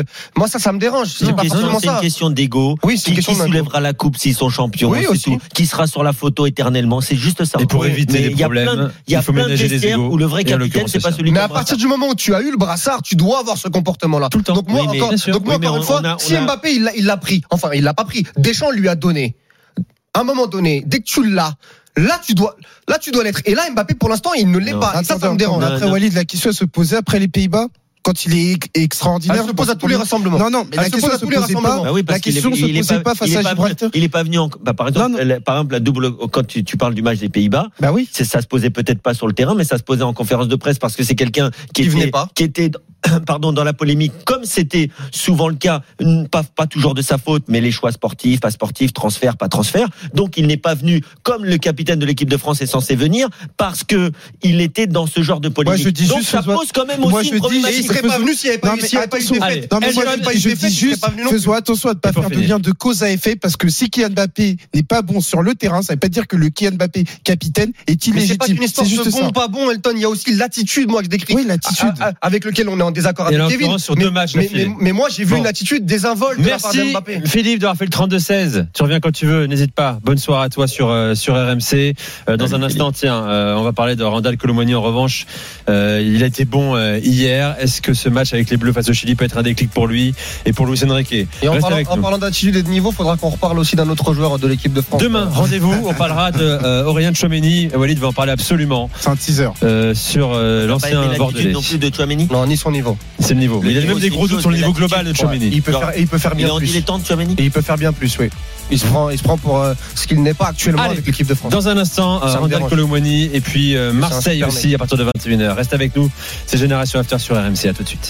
ça me dérange. C'est une question d'ego. Oui, c'est une question qui soulèvera la coupe s'ils sont champions. Oui, c'est tout. Qui sera sur la photo éternellement. C'est juste ça. Et pour éviter les problèmes, il faut ménager les égos. Où le vrai capitaine c'est pas celui. Mais à partir du moment où tu as eu le brassard, tu dois avoir ce comportement-là tout le temps. Donc moi encore une fois, si Mbappé il l'a pris, enfin il l'a pas pris. Deschamps lui a donné. À un moment donné, dès que tu l'as, là tu dois l'être. Et là Mbappé pour l'instant il ne l'est pas. Ça me dérange. Après Walid, la question se posait après les Pays-Bas. Quand il est extraordinaire, elle se pose à tous les rassemblements. Non, mais la question se posait pas. La question se posait pas face à Gibraltar. Il est pas venu par exemple, la double, quand tu parles du match des Pays-Bas. Bah oui. Ça se posait peut-être pas sur le terrain, mais ça se posait en conférence de presse parce que c'est quelqu'un qui était dans la polémique, comme c'était souvent le cas, pas toujours de sa faute, mais les choix sportifs, pas sportifs, transfert, pas transfert. Donc il n'est pas venu comme le capitaine de l'équipe de France est censé venir parce que il était dans ce genre de polémique. Donc ça pose quand même aussi une problématique. Il serait pas venu s'il n'y avait pas eu des faits. Non mais moi je dis juste, faisons attention à ne pas faire de lien de cause à effet, parce que si Kylian Mbappé n'est pas bon sur le terrain, ça ne veut pas dire que le Kylian Mbappé capitaine est illégitime. C'est pas une histoire de bon ou pas bon, Elton. Il y a aussi l'attitude, moi que je décris, oui, l'attitude avec lequel on est en désaccord avec Kevin. Sur 2 matchs. Mais moi, j'ai vu une attitude désinvolte de la part d'Mbappé. Merci Philippe d'avoir fait le 32-16. Tu reviens quand tu veux, n'hésite pas. Bonne soirée à toi sur RMC. Dans un instant, tiens, on va parler de Randal Kolo Muani en revanche. Il a été bon hier. Est-ce que ce match avec les Bleus face au Chili peut être un déclic pour lui et pour Luis Enrique? Et en parlant d'attitude et de niveau, il faudra qu'on reparle aussi d'un autre joueur de l'équipe de France. Demain, rendez-vous, on parlera de Aurélien Tchouaméni. Walid va en parler absolument. C'est un teaser. Sur l'ancien Bordelais. Non plus de Tchouaméni. Non, ni son niveau. C'est le niveau. Mais il y a même des gros doutes sur le niveau global de Tchouaméni. Il peut faire bien plus. Il est temps de Tchouaméni. Et il peut faire bien plus, oui. Il se prend pour ce qu'il n'est pas actuellement avec l'équipe de France. Dans un instant, Randal Kolo Muani et puis Marseille aussi à partir de 21h. Reste avec nous. C'est Génération After sur RMC. À tout de suite.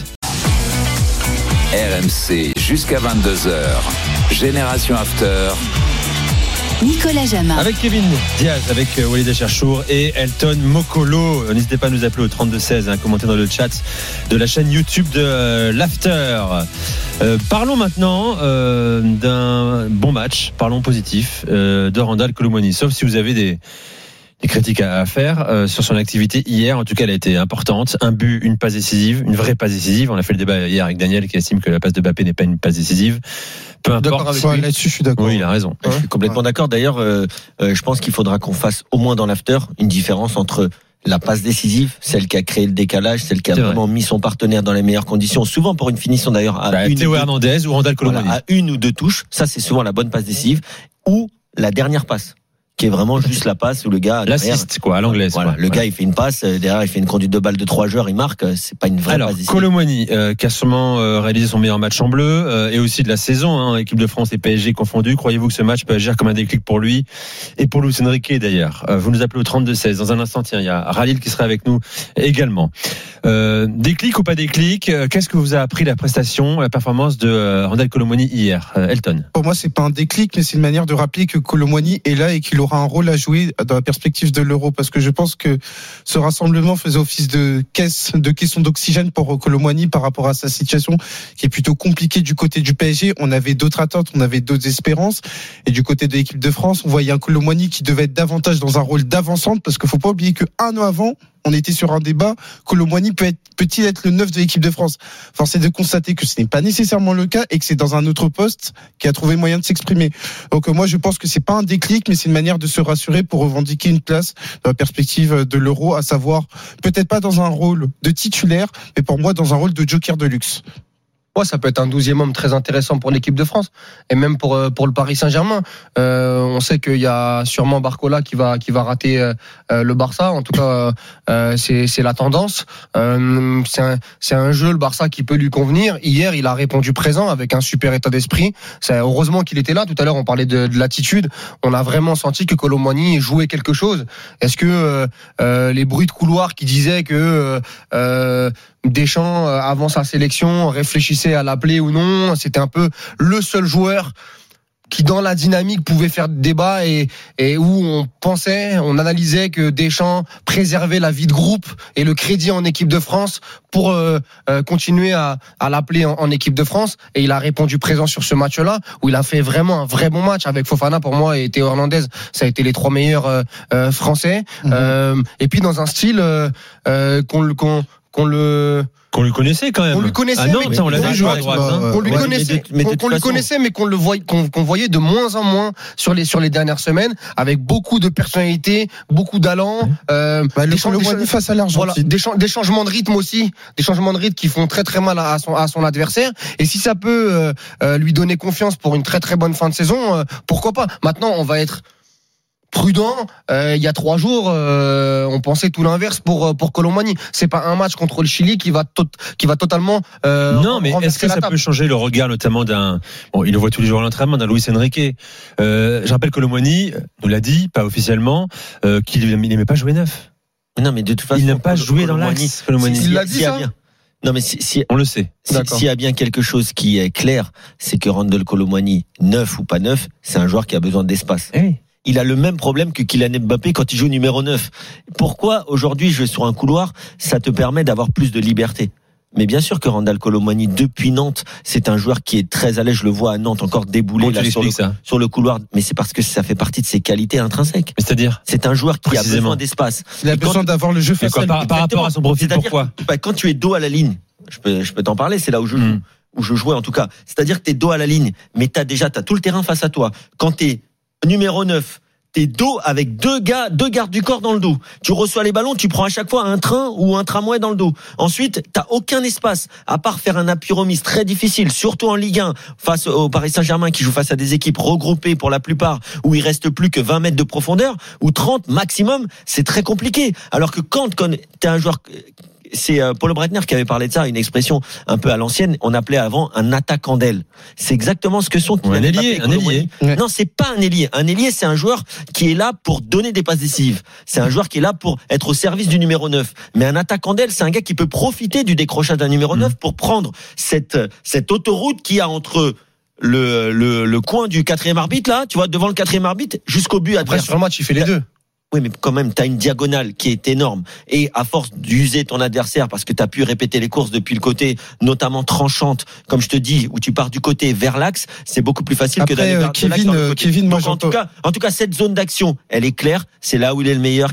RMC jusqu'à 22h. Génération After. Nicolas Jamin. Avec Kevin Diaz, avec Walid Acharchour et Elton Mokolo. N'hésitez pas à nous appeler au 32-16, commenter dans le chat de la chaîne YouTube de l'After. Parlons maintenant d'un bon match, parlons positif de Randal Kolo Muani. Sauf si vous avez des critiques à faire sur son activité hier. En tout cas, elle a été importante. Un but, une passe décisive, une vraie passe décisive. On a fait le débat hier avec Daniel qui estime que la passe de Mbappé n'est pas une passe décisive. Peu importe. Là-dessus, je suis d'accord. Oui, il a raison. Je suis complètement d'accord. D'ailleurs, je pense qu'il faudra qu'on fasse au moins dans l'after une différence entre la passe décisive, celle qui a créé le décalage, celle qui a vraiment mis son partenaire dans les meilleures conditions, souvent pour une finition d'ailleurs à Théo Hernandez ou Randal Kolo Muani. À une ou deux touches. Ça, c'est souvent la bonne passe décisive ou la dernière passe, qui est vraiment juste la passe où le gars l'assiste à l'anglaise. Voilà, le gars il fait une passe, derrière il fait une conduite de balle de 3 joueurs, il marque, c'est pas une vraie passe décisive. Kolo Muani qui a sûrement réalisé son meilleur match en bleu et aussi de la saison, équipe de France et PSG confondus. Croyez-vous que ce match peut agir comme un déclic pour lui et pour Luis Enrique d'ailleurs? Vous nous appelez au 32-16. Dans un instant, tiens, il y a Ralil qui sera avec nous également. Déclic ou pas déclic, qu'est-ce que vous a appris la prestation, la performance de Randal Kolo Muani hier, Elton? Pour moi, c'est pas un déclic, mais c'est une manière de rappeler que Kolo Muani est là et qu'il aura un rôle à jouer dans la perspective de l'Euro, parce que je pense que ce rassemblement faisait office de caisson d'oxygène pour Kolo Muani par rapport à sa situation qui est plutôt compliquée du côté du PSG. On avait d'autres attentes, on avait d'autres espérances, et du côté de l'équipe de France, on voyait un Kolo Muani qui devait être davantage dans un rôle d'avancante, parce qu'il faut pas oublier que 1 an avant, on était sur un débat, Kolo Muani peut-il être le 9 de l'équipe de France? Force est de constater que ce n'est pas nécessairement le cas et que c'est dans un autre poste qu'il a trouvé moyen de s'exprimer. Donc moi je pense que c'est pas un déclic, mais c'est une manière de se rassurer pour revendiquer une place dans la perspective de l'Euro, à savoir peut-être pas dans un rôle de titulaire, mais pour moi dans un rôle de joker de luxe. Ouais, ça peut être un 12e homme très intéressant pour l'équipe de France et même pour le Paris Saint-Germain. On sait qu'il y a sûrement Barcola qui va rater le Barça. En tout cas, c'est la tendance. C'est un jeu, le Barça, qui peut lui convenir. Hier, il a répondu présent avec un super état d'esprit. Heureusement qu'il était là. Tout à l'heure, on parlait de l'attitude. On a vraiment senti que Kolo Muani jouait quelque chose. Est-ce que les bruits de couloir qui disaient que Deschamps, avant sa sélection, réfléchissait à l'appeler ou non, c'était un peu le seul joueur qui dans la dynamique pouvait faire débat et où on analysait que Deschamps préservait la vie de groupe et le crédit en équipe de France pour continuer à l'appeler en équipe de France, et il a répondu présent sur ce match-là où il a fait vraiment un vrai bon match avec Fofana pour moi et Théo Hernandez. Ça a été les 3 meilleurs français. Et puis dans un style qu'on lui connaissait quand même. On lui connaissait, on l'a vu jouer à droite. Qu'on lui connaissait, mais qu'on voyait de moins en moins sur les dernières semaines, avec beaucoup de personnalité, beaucoup d'allant. Des changements de rythme aussi, des changements de rythme qui font très très mal à son adversaire. Et si ça peut lui donner confiance pour une très très bonne fin de saison, pourquoi pas. Maintenant, on va être prudent. Il y a 3 jours, on pensait tout l'inverse pour Kolo Muani. C'est pas un match contre le Chili qui va totalement. Non, mais est-ce que ça peut changer le regard, notamment il le voit tous les jours à l'entraînement, d'un Luis Enrique. Je rappelle que Kolo Muani nous l'a dit, pas officiellement, qu'il n'aimait pas jouer neuf. Non, mais de toute façon, il n'aime pas jouer dans l'axe. Kolo Muani. Il l'a dit ça. Non, mais si on le sait. S'il y a bien quelque chose qui est clair, c'est que Randal Kolo Muani, neuf ou pas neuf, c'est un joueur qui a besoin d'espace. Hey. Il a le même problème que Kylian Mbappé quand il joue numéro 9. Pourquoi aujourd'hui jouer sur un couloir, ça te permet d'avoir plus de liberté? Mais bien sûr que Randal Kolo Muani, depuis Nantes, c'est un joueur qui est très à l'aise. Je le vois à Nantes encore déboulé là sur le couloir. Mais c'est parce que ça fait partie de ses qualités intrinsèques. C'est-à-dire, c'est un joueur qui a besoin d'espace. Il a besoin d'avoir le jeu face à lui. Par rapport à son profil, pourquoi? Quand tu es dos à la ligne, je peux t'en parler, c'est là où je joue, où je jouais en tout cas. C'est-à-dire que t'es dos à la ligne, mais t'as tout le terrain face à toi. Quand t'es numéro 9, t'es dos avec deux gardes du corps dans le dos. Tu reçois les ballons, tu prends à chaque fois un train ou un tramway dans le dos. Ensuite, t'as aucun espace, à part faire un appui remise très difficile, surtout en Ligue 1, face au Paris Saint-Germain qui joue face à des équipes regroupées pour la plupart, où il reste plus que 20 mètres de profondeur, ou 30 maximum, c'est très compliqué. Alors que quand t'es un joueur... C'est Paulo Breitner qui avait parlé de ça, une expression un peu à l'ancienne. On appelait avant un attaquant d'aile. C'est exactement ce que sont un ailier. Ouais. Non, c'est pas un ailier. Un ailier, c'est un joueur qui est là pour donner des passes décisives. C'est un joueur qui est là pour être au service du numéro 9. Mais un attaquant d'aile, c'est un gars qui peut profiter du décrochage d'un numéro 9 pour prendre cette autoroute qu'il y a entre le coin du 4e arbitre là, tu vois, devant le 4e arbitre jusqu'au but. Après, sur le match, il fait les deux. Oui, mais quand même, t'as une diagonale qui est énorme. Et à force d'user ton adversaire, parce que t'as pu répéter les courses depuis le côté, notamment tranchante, comme je te dis, où tu pars du côté vers l'axe, c'est beaucoup plus facile que d'aller vers Kevin, moi, en tout cas, cette zone d'action, elle est claire. C'est là où il est le meilleur,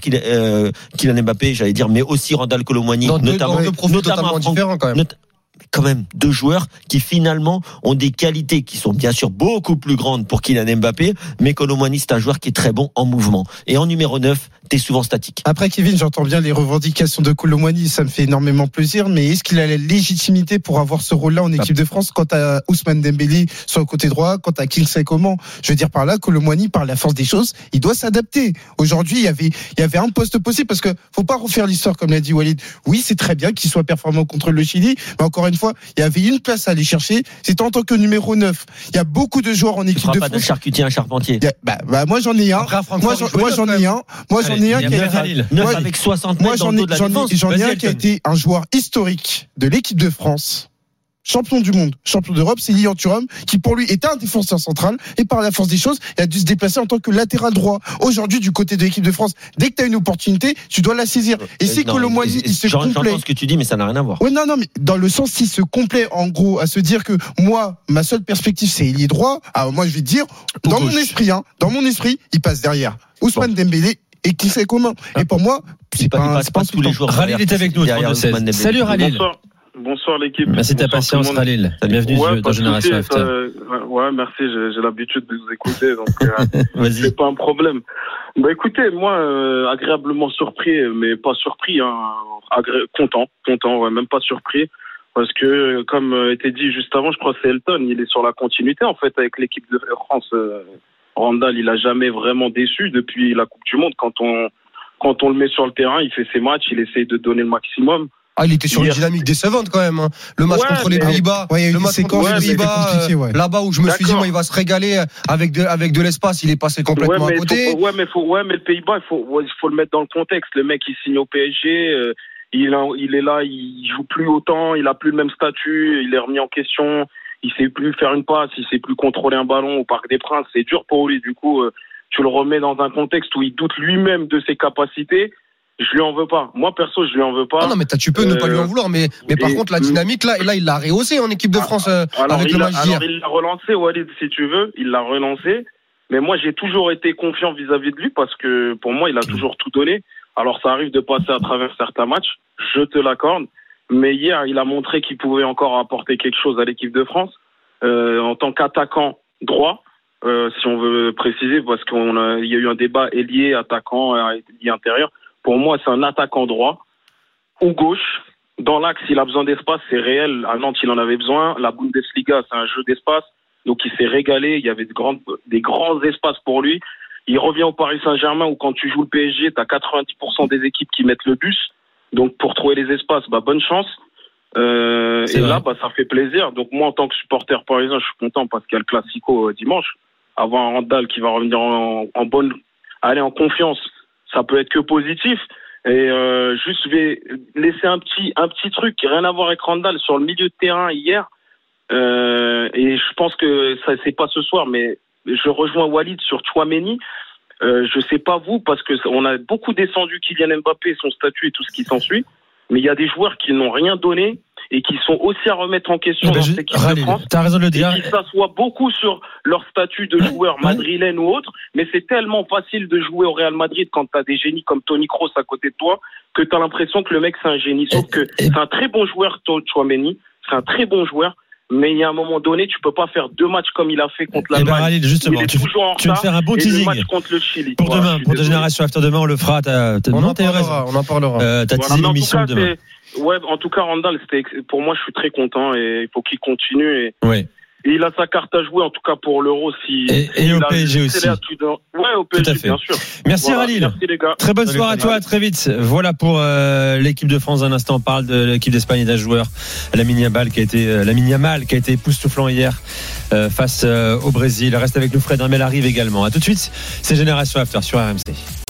Kylian Mbappé, j'allais dire, mais aussi Randal Kolo Muani, notamment deux profils totalement différents quand même. Quand même deux joueurs qui finalement ont des qualités qui sont bien sûr beaucoup plus grandes pour Kylian Mbappé, mais Kolo Muani, c'est un joueur qui est très bon en mouvement. Et en numéro 9, t'es souvent statique. Après, Kevin, j'entends bien les revendications de Kolo Muani, ça me fait énormément plaisir, mais est-ce qu'il a la légitimité pour avoir ce rôle-là en équipe de France quand t'as Ousmane Dembélé sur le côté droit, quand t'as Kingsley Coman? Je veux dire par là, Kolo Muani, par la force des choses, il doit s'adapter. Aujourd'hui, il y avait un poste possible, parce que faut pas refaire l'histoire comme l'a dit Walid. Oui, c'est très bien qu'il soit performant contre le Chili, mais encore une fois, il y avait une place à aller chercher, c'était en tant que numéro 9. Il y a beaucoup de joueurs en équipe de France. Pas de charcutier, un charpentier. Moi j'en ai un. Après, moi j'en ai un. Moi j'en ai un qui a avec 60 mètres dans le dos de la défense. J'en ai un qui a été un joueur historique de l'équipe de France. Champion du monde, champion d'Europe, c'est Lilian Thuram, qui pour lui était un défenseur central, et par la force des choses, il a dû se déplacer en tant que latéral droit. Aujourd'hui, du côté de l'équipe de France, dès que tu as une opportunité, tu dois la saisir. Et si Kolo Muani, il se complaît. J'entends ce que tu dis, mais ça n'a rien à voir. Oui, non, mais dans le sens, s'il se complaît, en gros, à se dire que moi, ma seule perspective, c'est ailier droit, alors moi, je vais te dire, dans mon esprit, il passe derrière. Ousmane Dembélé et Kingsley Coman. Et pour moi, c'est pas tous les jours. Ralil est avec nous, 32-16. Salut Ralil. Bonsoir l'équipe. Merci de ta patience, Ralil. Bienvenue dans Génération After. Merci, j'ai l'habitude de vous écouter, donc c'est pas un problème. Bah écoutez, moi agréablement surpris, mais pas surpris, content, ouais, même pas surpris, parce que comme était dit juste avant, je crois que c'est Elton, il est sur la continuité en fait avec l'équipe de France. Randal, il a jamais vraiment déçu depuis la Coupe du Monde. Quand on le met sur le terrain, il fait ses matchs, il essaye de donner le maximum. Il était sur une dynamique décevante quand même. Le match contre les Pays-Bas, là-bas où je me suis dit, moi, il va se régaler avec de l'espace. Il est passé complètement à côté. Mais le Pays-Bas, il faut le mettre dans le contexte. Le mec, il signe au PSG, il est là, il joue plus autant, il a plus le même statut, il est remis en question, il sait plus faire une passe, il sait plus contrôler un ballon au Parc des Princes. C'est dur pour lui. Du coup, tu le remets dans un contexte où il doute lui-même de ses capacités. Je lui en veux pas. Moi, perso, je lui en veux pas. Non, mais tu peux ne pas lui en vouloir, mais par contre, la dynamique, là, il l'a rehaussé en équipe de France avec le match d'hier. Alors, il l'a relancé, Walid, si tu veux. Il l'a relancé. Mais moi, j'ai toujours été confiant vis-à-vis de lui parce que, pour moi, il a toujours tout donné. Alors, ça arrive de passer à travers certains matchs. Je te l'accorde. Mais hier, il a montré qu'il pouvait encore apporter quelque chose à l'équipe de France. En tant qu'attaquant droit, si on veut préciser, parce qu'il y a eu un débat ailier, attaquant, ailier intérieur. Pour moi, c'est un attaquant droit ou gauche. Dans l'axe, il a besoin d'espace, c'est réel. À Nantes, il en avait besoin. La Bundesliga, c'est un jeu d'espace. Donc, il s'est régalé. Il y avait des grands espaces pour lui. Il revient au Paris Saint-Germain où quand tu joues le PSG, tu as 90% des équipes qui mettent le bus. Donc, pour trouver les espaces, bonne chance. Là, ça fait plaisir. Donc, moi, en tant que supporter parisien, je suis content parce qu'il y a le Classico dimanche. Avoir un Randal qui va revenir en confiance. Ça peut être que positif. Et juste, je vais laisser un petit truc, rien à voir avec Randal, sur le milieu de terrain hier. Et je pense que ça, c'est pas ce soir, mais je rejoins Walid sur Tchouaméni. Je sais pas vous, parce que on a beaucoup descendu Kylian Mbappé, son statut et tout ce qui s'ensuit. Mais il y a des joueurs qui n'ont rien donné. et qui sont aussi à remettre en question dans cette équipe de France. T'as raison de le dire. Et qui s'assoient beaucoup sur leur statut de joueur madrilène ou autre, mais c'est tellement facile de jouer au Real Madrid quand t'as des génies comme Toni Kroos à côté de toi que t'as l'impression que le mec c'est un génie. Sauf que c'est un très bon joueur, Tchouaméni, c'est un très bon joueur. Mais il y a un moment donné, tu peux pas faire 2 matchs comme il a fait contre l'Allemagne. Justement, tu veux faire un bon teasing contre le Chili. Pour demain, pour ta génération after demain, on le fera. On en parlera. T'as teasé l'émission de demain. Ouais, en tout cas, Randall, pour moi, je suis très content et il faut qu'il continue. Et il a sa carte à jouer, en tout cas pour l'Euro. Et au PSG aussi. Ouais, au PSG, bien sûr. Merci Ralil. Merci les gars. Très bonne soirée à toi, à très vite. Voilà pour l'équipe de France. Un instant, on parle de l'équipe d'Espagne et d'un joueur, Lamine Yamal, qui a été époustouflant hier face au Brésil. Reste avec nous, Fred Hermel arrive également. À tout de suite, c'est Génération After sur RMC.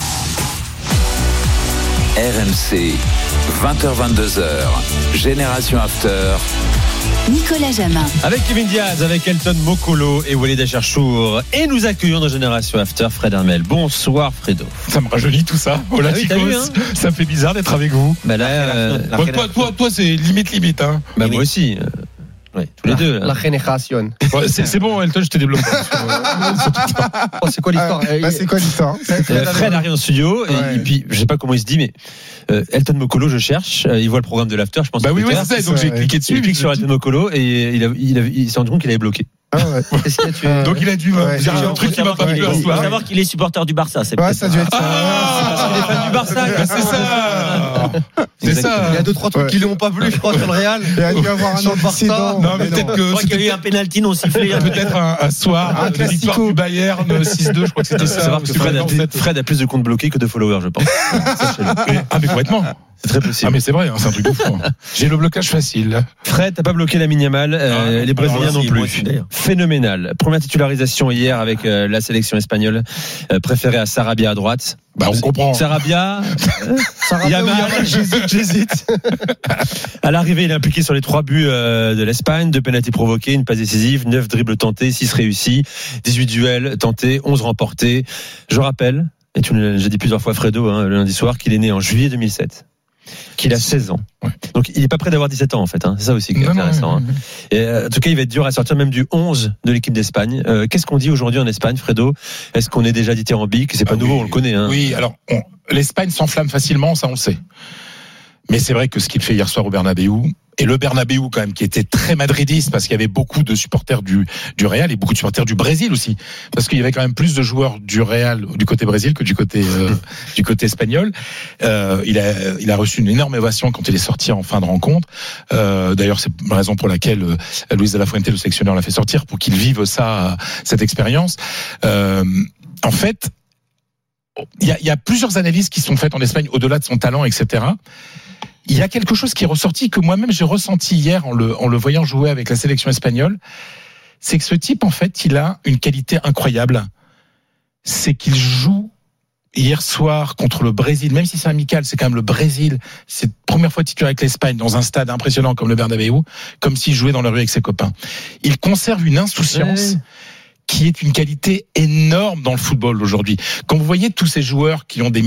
RMC, 20h-22h, Génération After. Nicolas Jamin. Avec Kevin Diaz, avec Elton Mokolo et Walid Acharchour. Et nous accueillons dans Génération After Fred Hermel. Bonsoir Fredo. Ça me rajeunit tout ça. Ça fait bizarre d'être avec vous. Bah là, toi c'est limite. Hein. Bah moi aussi. Ouais, tous les deux. La génération. Ouais, c'est bon, Elton, je t'ai développé. C'est quoi l'histoire Fred arrive en studio et puis je sais pas comment il se dit, mais Elton Mokolo, je cherche. Il voit le programme de l'after, je pense. Bah oui, c'est ça. Donc j'ai cliqué dessus. Il clique sur Elton Mokolo et il s'est rendu compte qu'il avait bloqué. Donc il a dû dire un truc qui m'a pas plu. Il faut savoir qu'il est supporter du Barça. Ça doit être ça. Parce qu'il est fan du Barça. C'est ça. Il y a 2-3 trucs qui l'ont pas plu, je crois, sur le Real. Il a dû avoir un antécédent. Non, mais peut-être que. Je crois qu'il y a eu un penalty non sifflé. Peut-être un soir, une victoire du Bayern 6-2, je crois que c'était ça. Savoir que Fred a plus de comptes bloqués que de followers, je pense. Ah, mais complètement. C'est très possible. Ah, mais c'est vrai, c'est un truc de fou. J'ai le blocage facile. Fred, t'as pas bloqué Lamine Yamal, les Brésiliens non plus. Phénoménal. Première titularisation hier avec la sélection espagnole, préférée à Sarabia à droite. Bah, on comprend. Sarabia, Yamal, j'hésite. À l'arrivée, il est impliqué sur les 3 buts de l'Espagne, 2 pénaltys provoqués, une passe décisive, 9 dribbles tentés, 6 réussis, 18 duels tentés, 11 remportés. Je rappelle, et tu l'as dit plusieurs fois Fredo, le lundi soir, qu'il est né en juillet 2007. Qu'il a 16 ans. Ouais. Donc il n'est pas prêt d'avoir 17 ans en fait. C'est ça aussi qui est intéressant. Et, en tout cas, il va être dur à sortir même du 11 de l'équipe d'Espagne. Qu'est-ce qu'on dit aujourd'hui en Espagne, Fredo ? Est-ce qu'on est déjà dithyrambique ? C'est pas nouveau, on le connaît. Oui, alors l'Espagne s'enflamme facilement, ça on le sait. Mais c'est vrai que ce qu'il fait hier soir au Bernabéu, et le Bernabéu quand même qui était très madridiste parce qu'il y avait beaucoup de supporters du Real et beaucoup de supporters du Brésil aussi, parce qu'il y avait quand même plus de joueurs du Real du côté Brésil que du côté espagnol. Il a reçu une énorme ovation quand il est sorti en fin de rencontre. D'ailleurs, c'est la raison pour laquelle Luis de la Fuente, le sélectionneur, l'a fait sortir, pour qu'il vive cette expérience. En fait, il y a plusieurs analyses qui sont faites en Espagne au-delà de son talent, etc. Il y a quelque chose qui est ressorti que moi-même j'ai ressenti hier en le voyant jouer avec la sélection espagnole. C'est que ce type, en fait, il a une qualité incroyable. C'est qu'il joue hier soir contre le Brésil, même si c'est amical, c'est quand même le Brésil. C'est la première fois titulaire avec l'Espagne dans un stade impressionnant comme le Bernabéu, comme s'il jouait dans la rue avec ses copains. Il conserve une insouciance qui est une qualité énorme dans le football aujourd'hui. Quand vous voyez tous ces joueurs qui ont des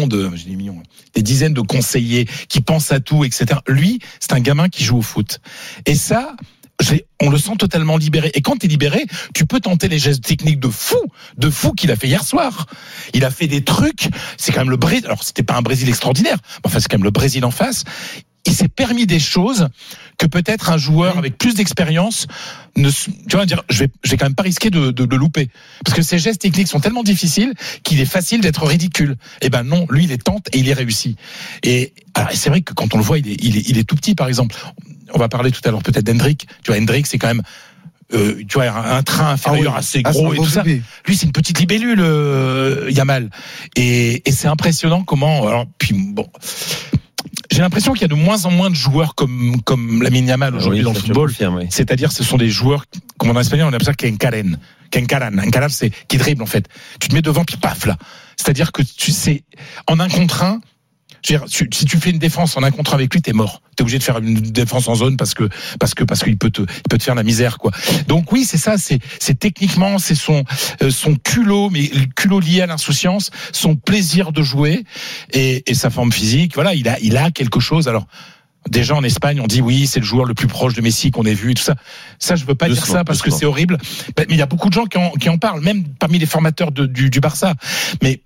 dizaines de conseillers, qui pensent à tout, etc. Lui, c'est un gamin qui joue au foot. Et ça, on le sent totalement libéré. Et quand tu es libéré, tu peux tenter les gestes techniques de fou qu'il a fait hier soir. Il a fait des trucs. C'est quand même le Brésil. Alors, c'était pas un Brésil extraordinaire. Mais enfin, c'est quand même le Brésil en face. Il s'est permis des choses que peut-être un joueur avec plus d'expérience tu vas dire, je vais quand même pas risquer de louper. Parce que ces gestes techniques sont tellement difficiles qu'il est facile d'être ridicule. Et ben non, lui, il les tente et il les réussit. Et alors, c'est vrai que quand on le voit, il est tout petit, par exemple. On va parler tout à l'heure peut-être d'Hendrick. Tu vois, Hendrick, c'est quand même, tu vois, un train inférieur assez gros et tout ça. Lui, c'est une petite libellule, Yamal. Et c'est impressionnant comment, alors, puis bon. J'ai l'impression qu'il y a de moins en moins de joueurs comme Lamine Yamal aujourd'hui dans le football. C'est-à-dire, ce sont des joueurs, comme en espagnol, on appelle ça qu'encaran. Encarar, c'est qui dribble, en fait. Tu te mets devant, puis paf, là. C'est-à-dire que tu sais, en 1 contre 1, je veux dire, si tu fais une défense en 1 contre 1 avec lui, t'es mort. T'es obligé de faire une défense en zone parce qu'il peut te faire la misère, quoi. Donc oui, c'est ça, c'est techniquement, c'est son culot, mais le culot lié à l'insouciance, son plaisir de jouer et sa forme physique. Voilà, il a quelque chose. Alors, Déjà en Espagne, on dit oui, c'est le joueur le plus proche de Messi qu'on ait vu et tout ça. Ça, je veux pas dire ça parce que c'est horrible. Mais il y a beaucoup de gens qui en parlent, même parmi les formateurs du Barça. Mais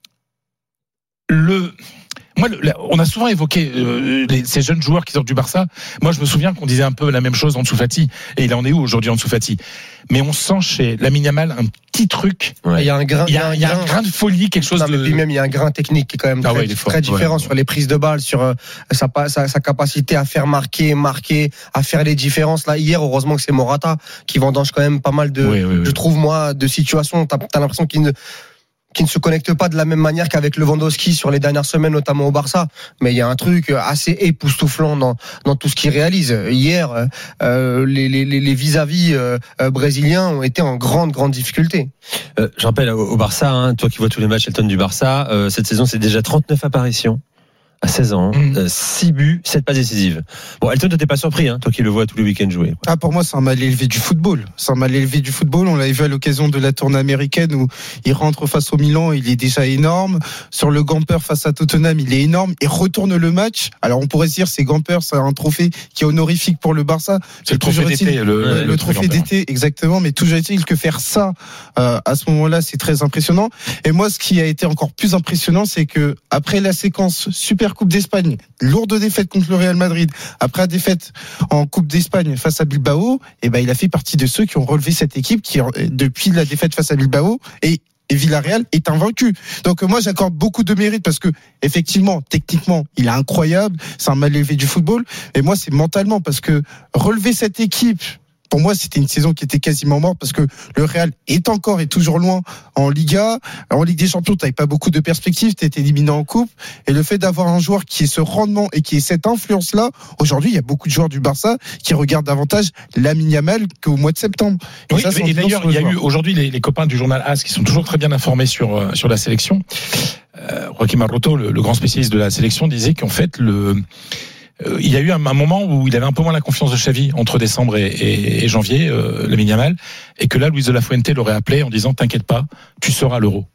on a souvent évoqué ces jeunes joueurs qui sortent du Barça. Moi, je me souviens qu'on disait un peu la même chose Ansu Fati. Et il en est où aujourd'hui, Ansu Fati? Mais on sent chez Lamine Yamal un petit truc. Ouais. Il y a un grain, un grain de folie, quelque chose de. Puis même, il y a un grain technique qui est quand même très différent sur les prises de balles, sur sa capacité à faire marquer, à faire les différences. Là, hier, heureusement que c'est Morata qui vendange quand même pas mal je trouve, moi, de situations. T'as l'impression qu'il ne se connecte pas de la même manière qu'avec Lewandowski sur les dernières semaines, notamment au Barça. Mais il y a un truc assez époustouflant dans tout ce qu'il réalise. Hier, les vis-à-vis brésiliens ont été en grande difficulté. Je rappelle au Barça, toi qui vois tous les matchs Elton du Barça, cette saison c'est déjà 39 apparitions. À 16 ans, 6 buts, 7 passes décisives. Bon, Elton, toi, t'es pas surpris, toi qui le vois tous les week-ends jouer. Ah, pour moi, c'est un mal élevé du football. On l'avait vu à l'occasion de la tournée américaine où il rentre face au Milan, il est déjà énorme. Sur le Gamper face à Tottenham, il est énorme. Il retourne le match. Alors, on pourrait se dire, c'est Gamper, c'est un trophée qui est honorifique pour le Barça. C'est le trophée d'été. Le trophée d'été, exactement. Mais toujours est-il que faire ça, à ce moment-là, c'est très impressionnant. Et moi, ce qui a été encore plus impressionnant, c'est que après la séquence Super Coupe d'Espagne, lourde défaite contre le Real Madrid, après la défaite en Coupe d'Espagne face à Bilbao, il a fait partie de ceux qui ont relevé cette équipe qui, depuis la défaite face à Bilbao, et Villarreal est invaincu. Donc moi j'accorde beaucoup de mérite parce que effectivement, techniquement, il est incroyable, c'est un mal élevé du football, et moi c'est mentalement parce que relever cette équipe, pour moi, c'était une saison qui était quasiment morte parce que le Real est toujours loin en Liga. En Ligue des Champions, t'avais pas beaucoup de perspectives, t'étais éliminé en Coupe. Et le fait d'avoir un joueur qui ait ce rendement et qui ait cette influence-là, aujourd'hui, il y a beaucoup de joueurs du Barça qui regardent davantage Lamine Yamal qu'au mois de septembre. Et d'ailleurs, il y a eu aujourd'hui les copains du journal AS qui sont toujours très bien informés sur la sélection. Joaquim Arroto, le grand spécialiste de la sélection, disait qu'en fait, il y a eu un moment où il avait un peu moins la confiance de Xavi entre décembre et janvier, Lamine Yamal, et que là, Luis de la Fuente l'aurait appelé en disant t'inquiète pas, tu seras à l'Euro.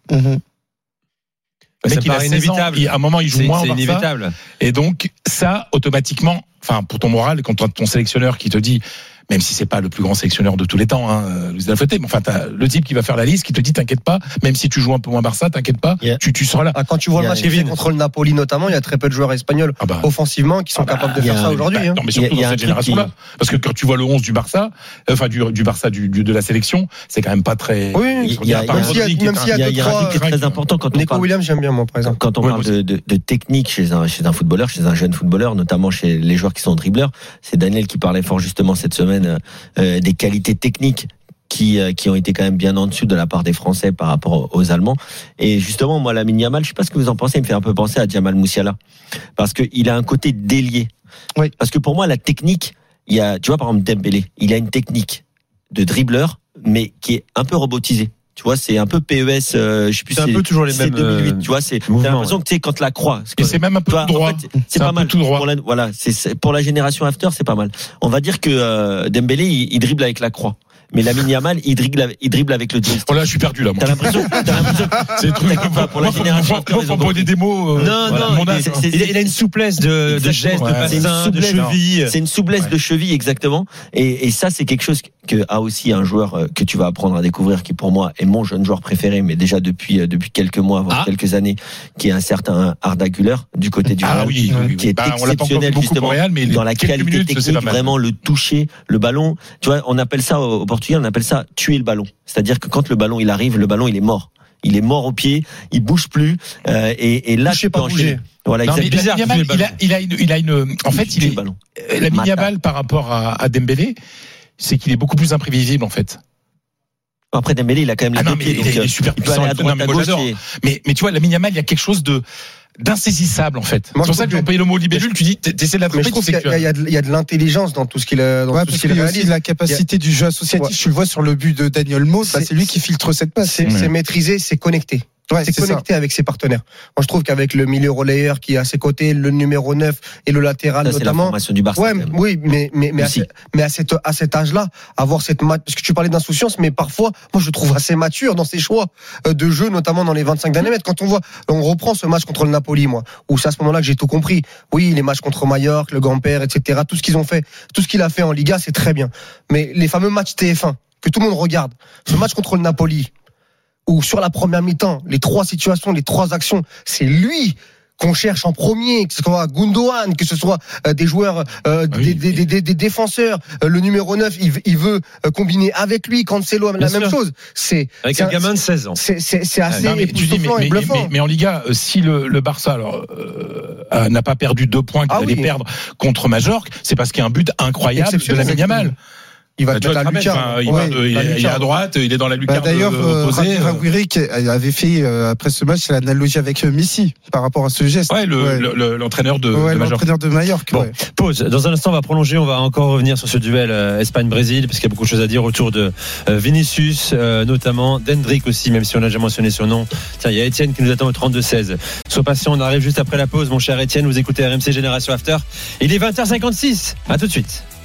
Ça paraît inévitable. À un moment, il joue moins. C'est inévitable. Et donc, ça, automatiquement, pour ton moral, quand ton sélectionneur qui te dit, même si c'est pas le plus grand sélectionneur de tous les temps, Luis de la Fuente, mais t'as le type qui va faire la liste, qui te dit t'inquiète pas, même si tu joues un peu moins Barça, t'inquiète pas, tu seras là. Quand tu vois le match contre le Napoli notamment, il y a très peu de joueurs espagnols offensivement qui sont capables de faire ça aujourd'hui. Non, mais surtout dans cette génération-là, parce que quand tu vois le 11 du Barça, du Barça de la sélection, c'est quand même pas très. Oui, il y a un truc qui est très important quand on Nico Williams, j'aime bien moi par exemple. Quand on parle de technique chez un footballeur, chez un jeune footballeur, notamment chez les joueurs qui sont dribbleurs, c'est Daniel qui parlait fort justement cette semaine des qualités techniques qui ont été quand même bien en dessus de la part des Français par rapport aux Allemands. Et justement, moi, Lamine Yamal, je sais pas ce que vous en pensez, il me fait un peu penser à Jamal Musiala parce que il a un côté délié. Oui. Parce que pour moi, la technique, tu vois par exemple Dembélé, il a une technique de dribbleur, mais qui est un peu robotisée. Tu vois, c'est un peu PES, je sais plus. C'est un peu toujours les mêmes. 2008, tu vois, t'as l'impression que tu sais quand la croix. Et c'est même un peu tout droit. En fait, c'est pas mal. Tout droit. Voilà, pour la génération after, c'est pas mal. On va dire que Dembélé, il dribble avec la croix. Mais Lamine Yamal, il dribble avec le joystick. Oh là, je suis perdu là. Moi. T'as l'impression. C'est le truc. Pour la génération. Faut envoyer des mots. Non. Il a une souplesse de geste, de bassin, de cheville. C'est une souplesse de cheville exactement. Et ça, c'est quelque chose que a aussi un joueur que tu vas apprendre à découvrir, qui pour moi est mon jeune joueur préféré, mais déjà depuis quelques mois, voire quelques années, qui est un certain Arda Güler du côté du Real, qui est exceptionnel justement dans la qualité technique, vraiment le toucher, le ballon. Tu vois, on appelle ça au Portugais, on appelle ça tuer le ballon. C'est-à-dire que quand le ballon il arrive, le ballon il est mort. Il est mort au pied, il bouge plus, et là tu peux enchaîner. Voilà, c'est bizarre. Il a une, en fait, il est Lamine Yamal par rapport à Dembélé, c'est qu'il est beaucoup plus imprévisible en fait. Après Dembélé, il a quand même les deux pieds, donc il est super puissant. Mais tu vois, Lamine Yamal, il y a quelque chose d'insaisissable en fait. C'est pour ça que j'ai employé le mot libellule. Tu dis, t'essaies de l'attraper. Je trouve qu'il y a de l'intelligence dans tout ce qu'il réalise. Il y a aussi la capacité du jeu associatif. Tu le vois sur le but de Daniel Olmo, c'est lui qui filtre cette passe. C'est maîtrisé, c'est connecté. c'est connecté avec ses partenaires. Moi, je trouve qu'avec le milieu relayeur qui est à ses côtés, le numéro 9 et le latéral ça, notamment. C'est la formation du Barça. Oui, mais à cet âge-là, avoir parce que tu parlais d'insouciance, mais parfois, moi, je trouve assez mature dans ses choix de jeu, notamment dans les 25 derniers mètres. Quand on reprend ce match contre le Napoli, moi, où c'est à ce moment-là que j'ai tout compris. Oui, les matchs contre Majorque, le Gamper, etc. Tout ce qu'ils ont fait, tout ce qu'il a fait en Liga, c'est très bien. Mais les fameux matchs TF1 que tout le monde regarde, ce match contre le Napoli, où sur la première mi-temps, les 3 situations, les 3 actions, c'est lui qu'on cherche en premier, que ce soit Gundogan, que ce soit des joueurs, des défenseurs, le numéro 9, il veut combiner avec lui, Cancelo, la même chose. Avec un gamin de 16 ans. C'est assez époustouflant et bluffant. Mais en Liga, si le Barça n'a pas perdu 2 points qu'il allait perdre contre Majorque, c'est parce qu'il y a un but incroyable de Lamine Yamal. Il va te mettre à lucarne. Il est à droite, il est dans la lucarne. D'ailleurs, Raguiric avait fait après ce match l'analogie avec Messi par rapport à ce geste. L'entraîneur de Majorque. L'entraîneur de Majorque. Bon, pause. Dans un instant, on va prolonger. On va encore revenir sur ce duel Espagne-Brésil parce qu'il y a beaucoup de choses à dire autour de Vinicius, notamment d'Hendrick aussi, même si on n'a déjà mentionné son nom. Tiens, il y a Étienne qui nous attend au 32-16. Sois patient, on arrive juste après la pause, mon cher Étienne. Vous écoutez RMC Génération After. Il est 20h56. À tout de suite.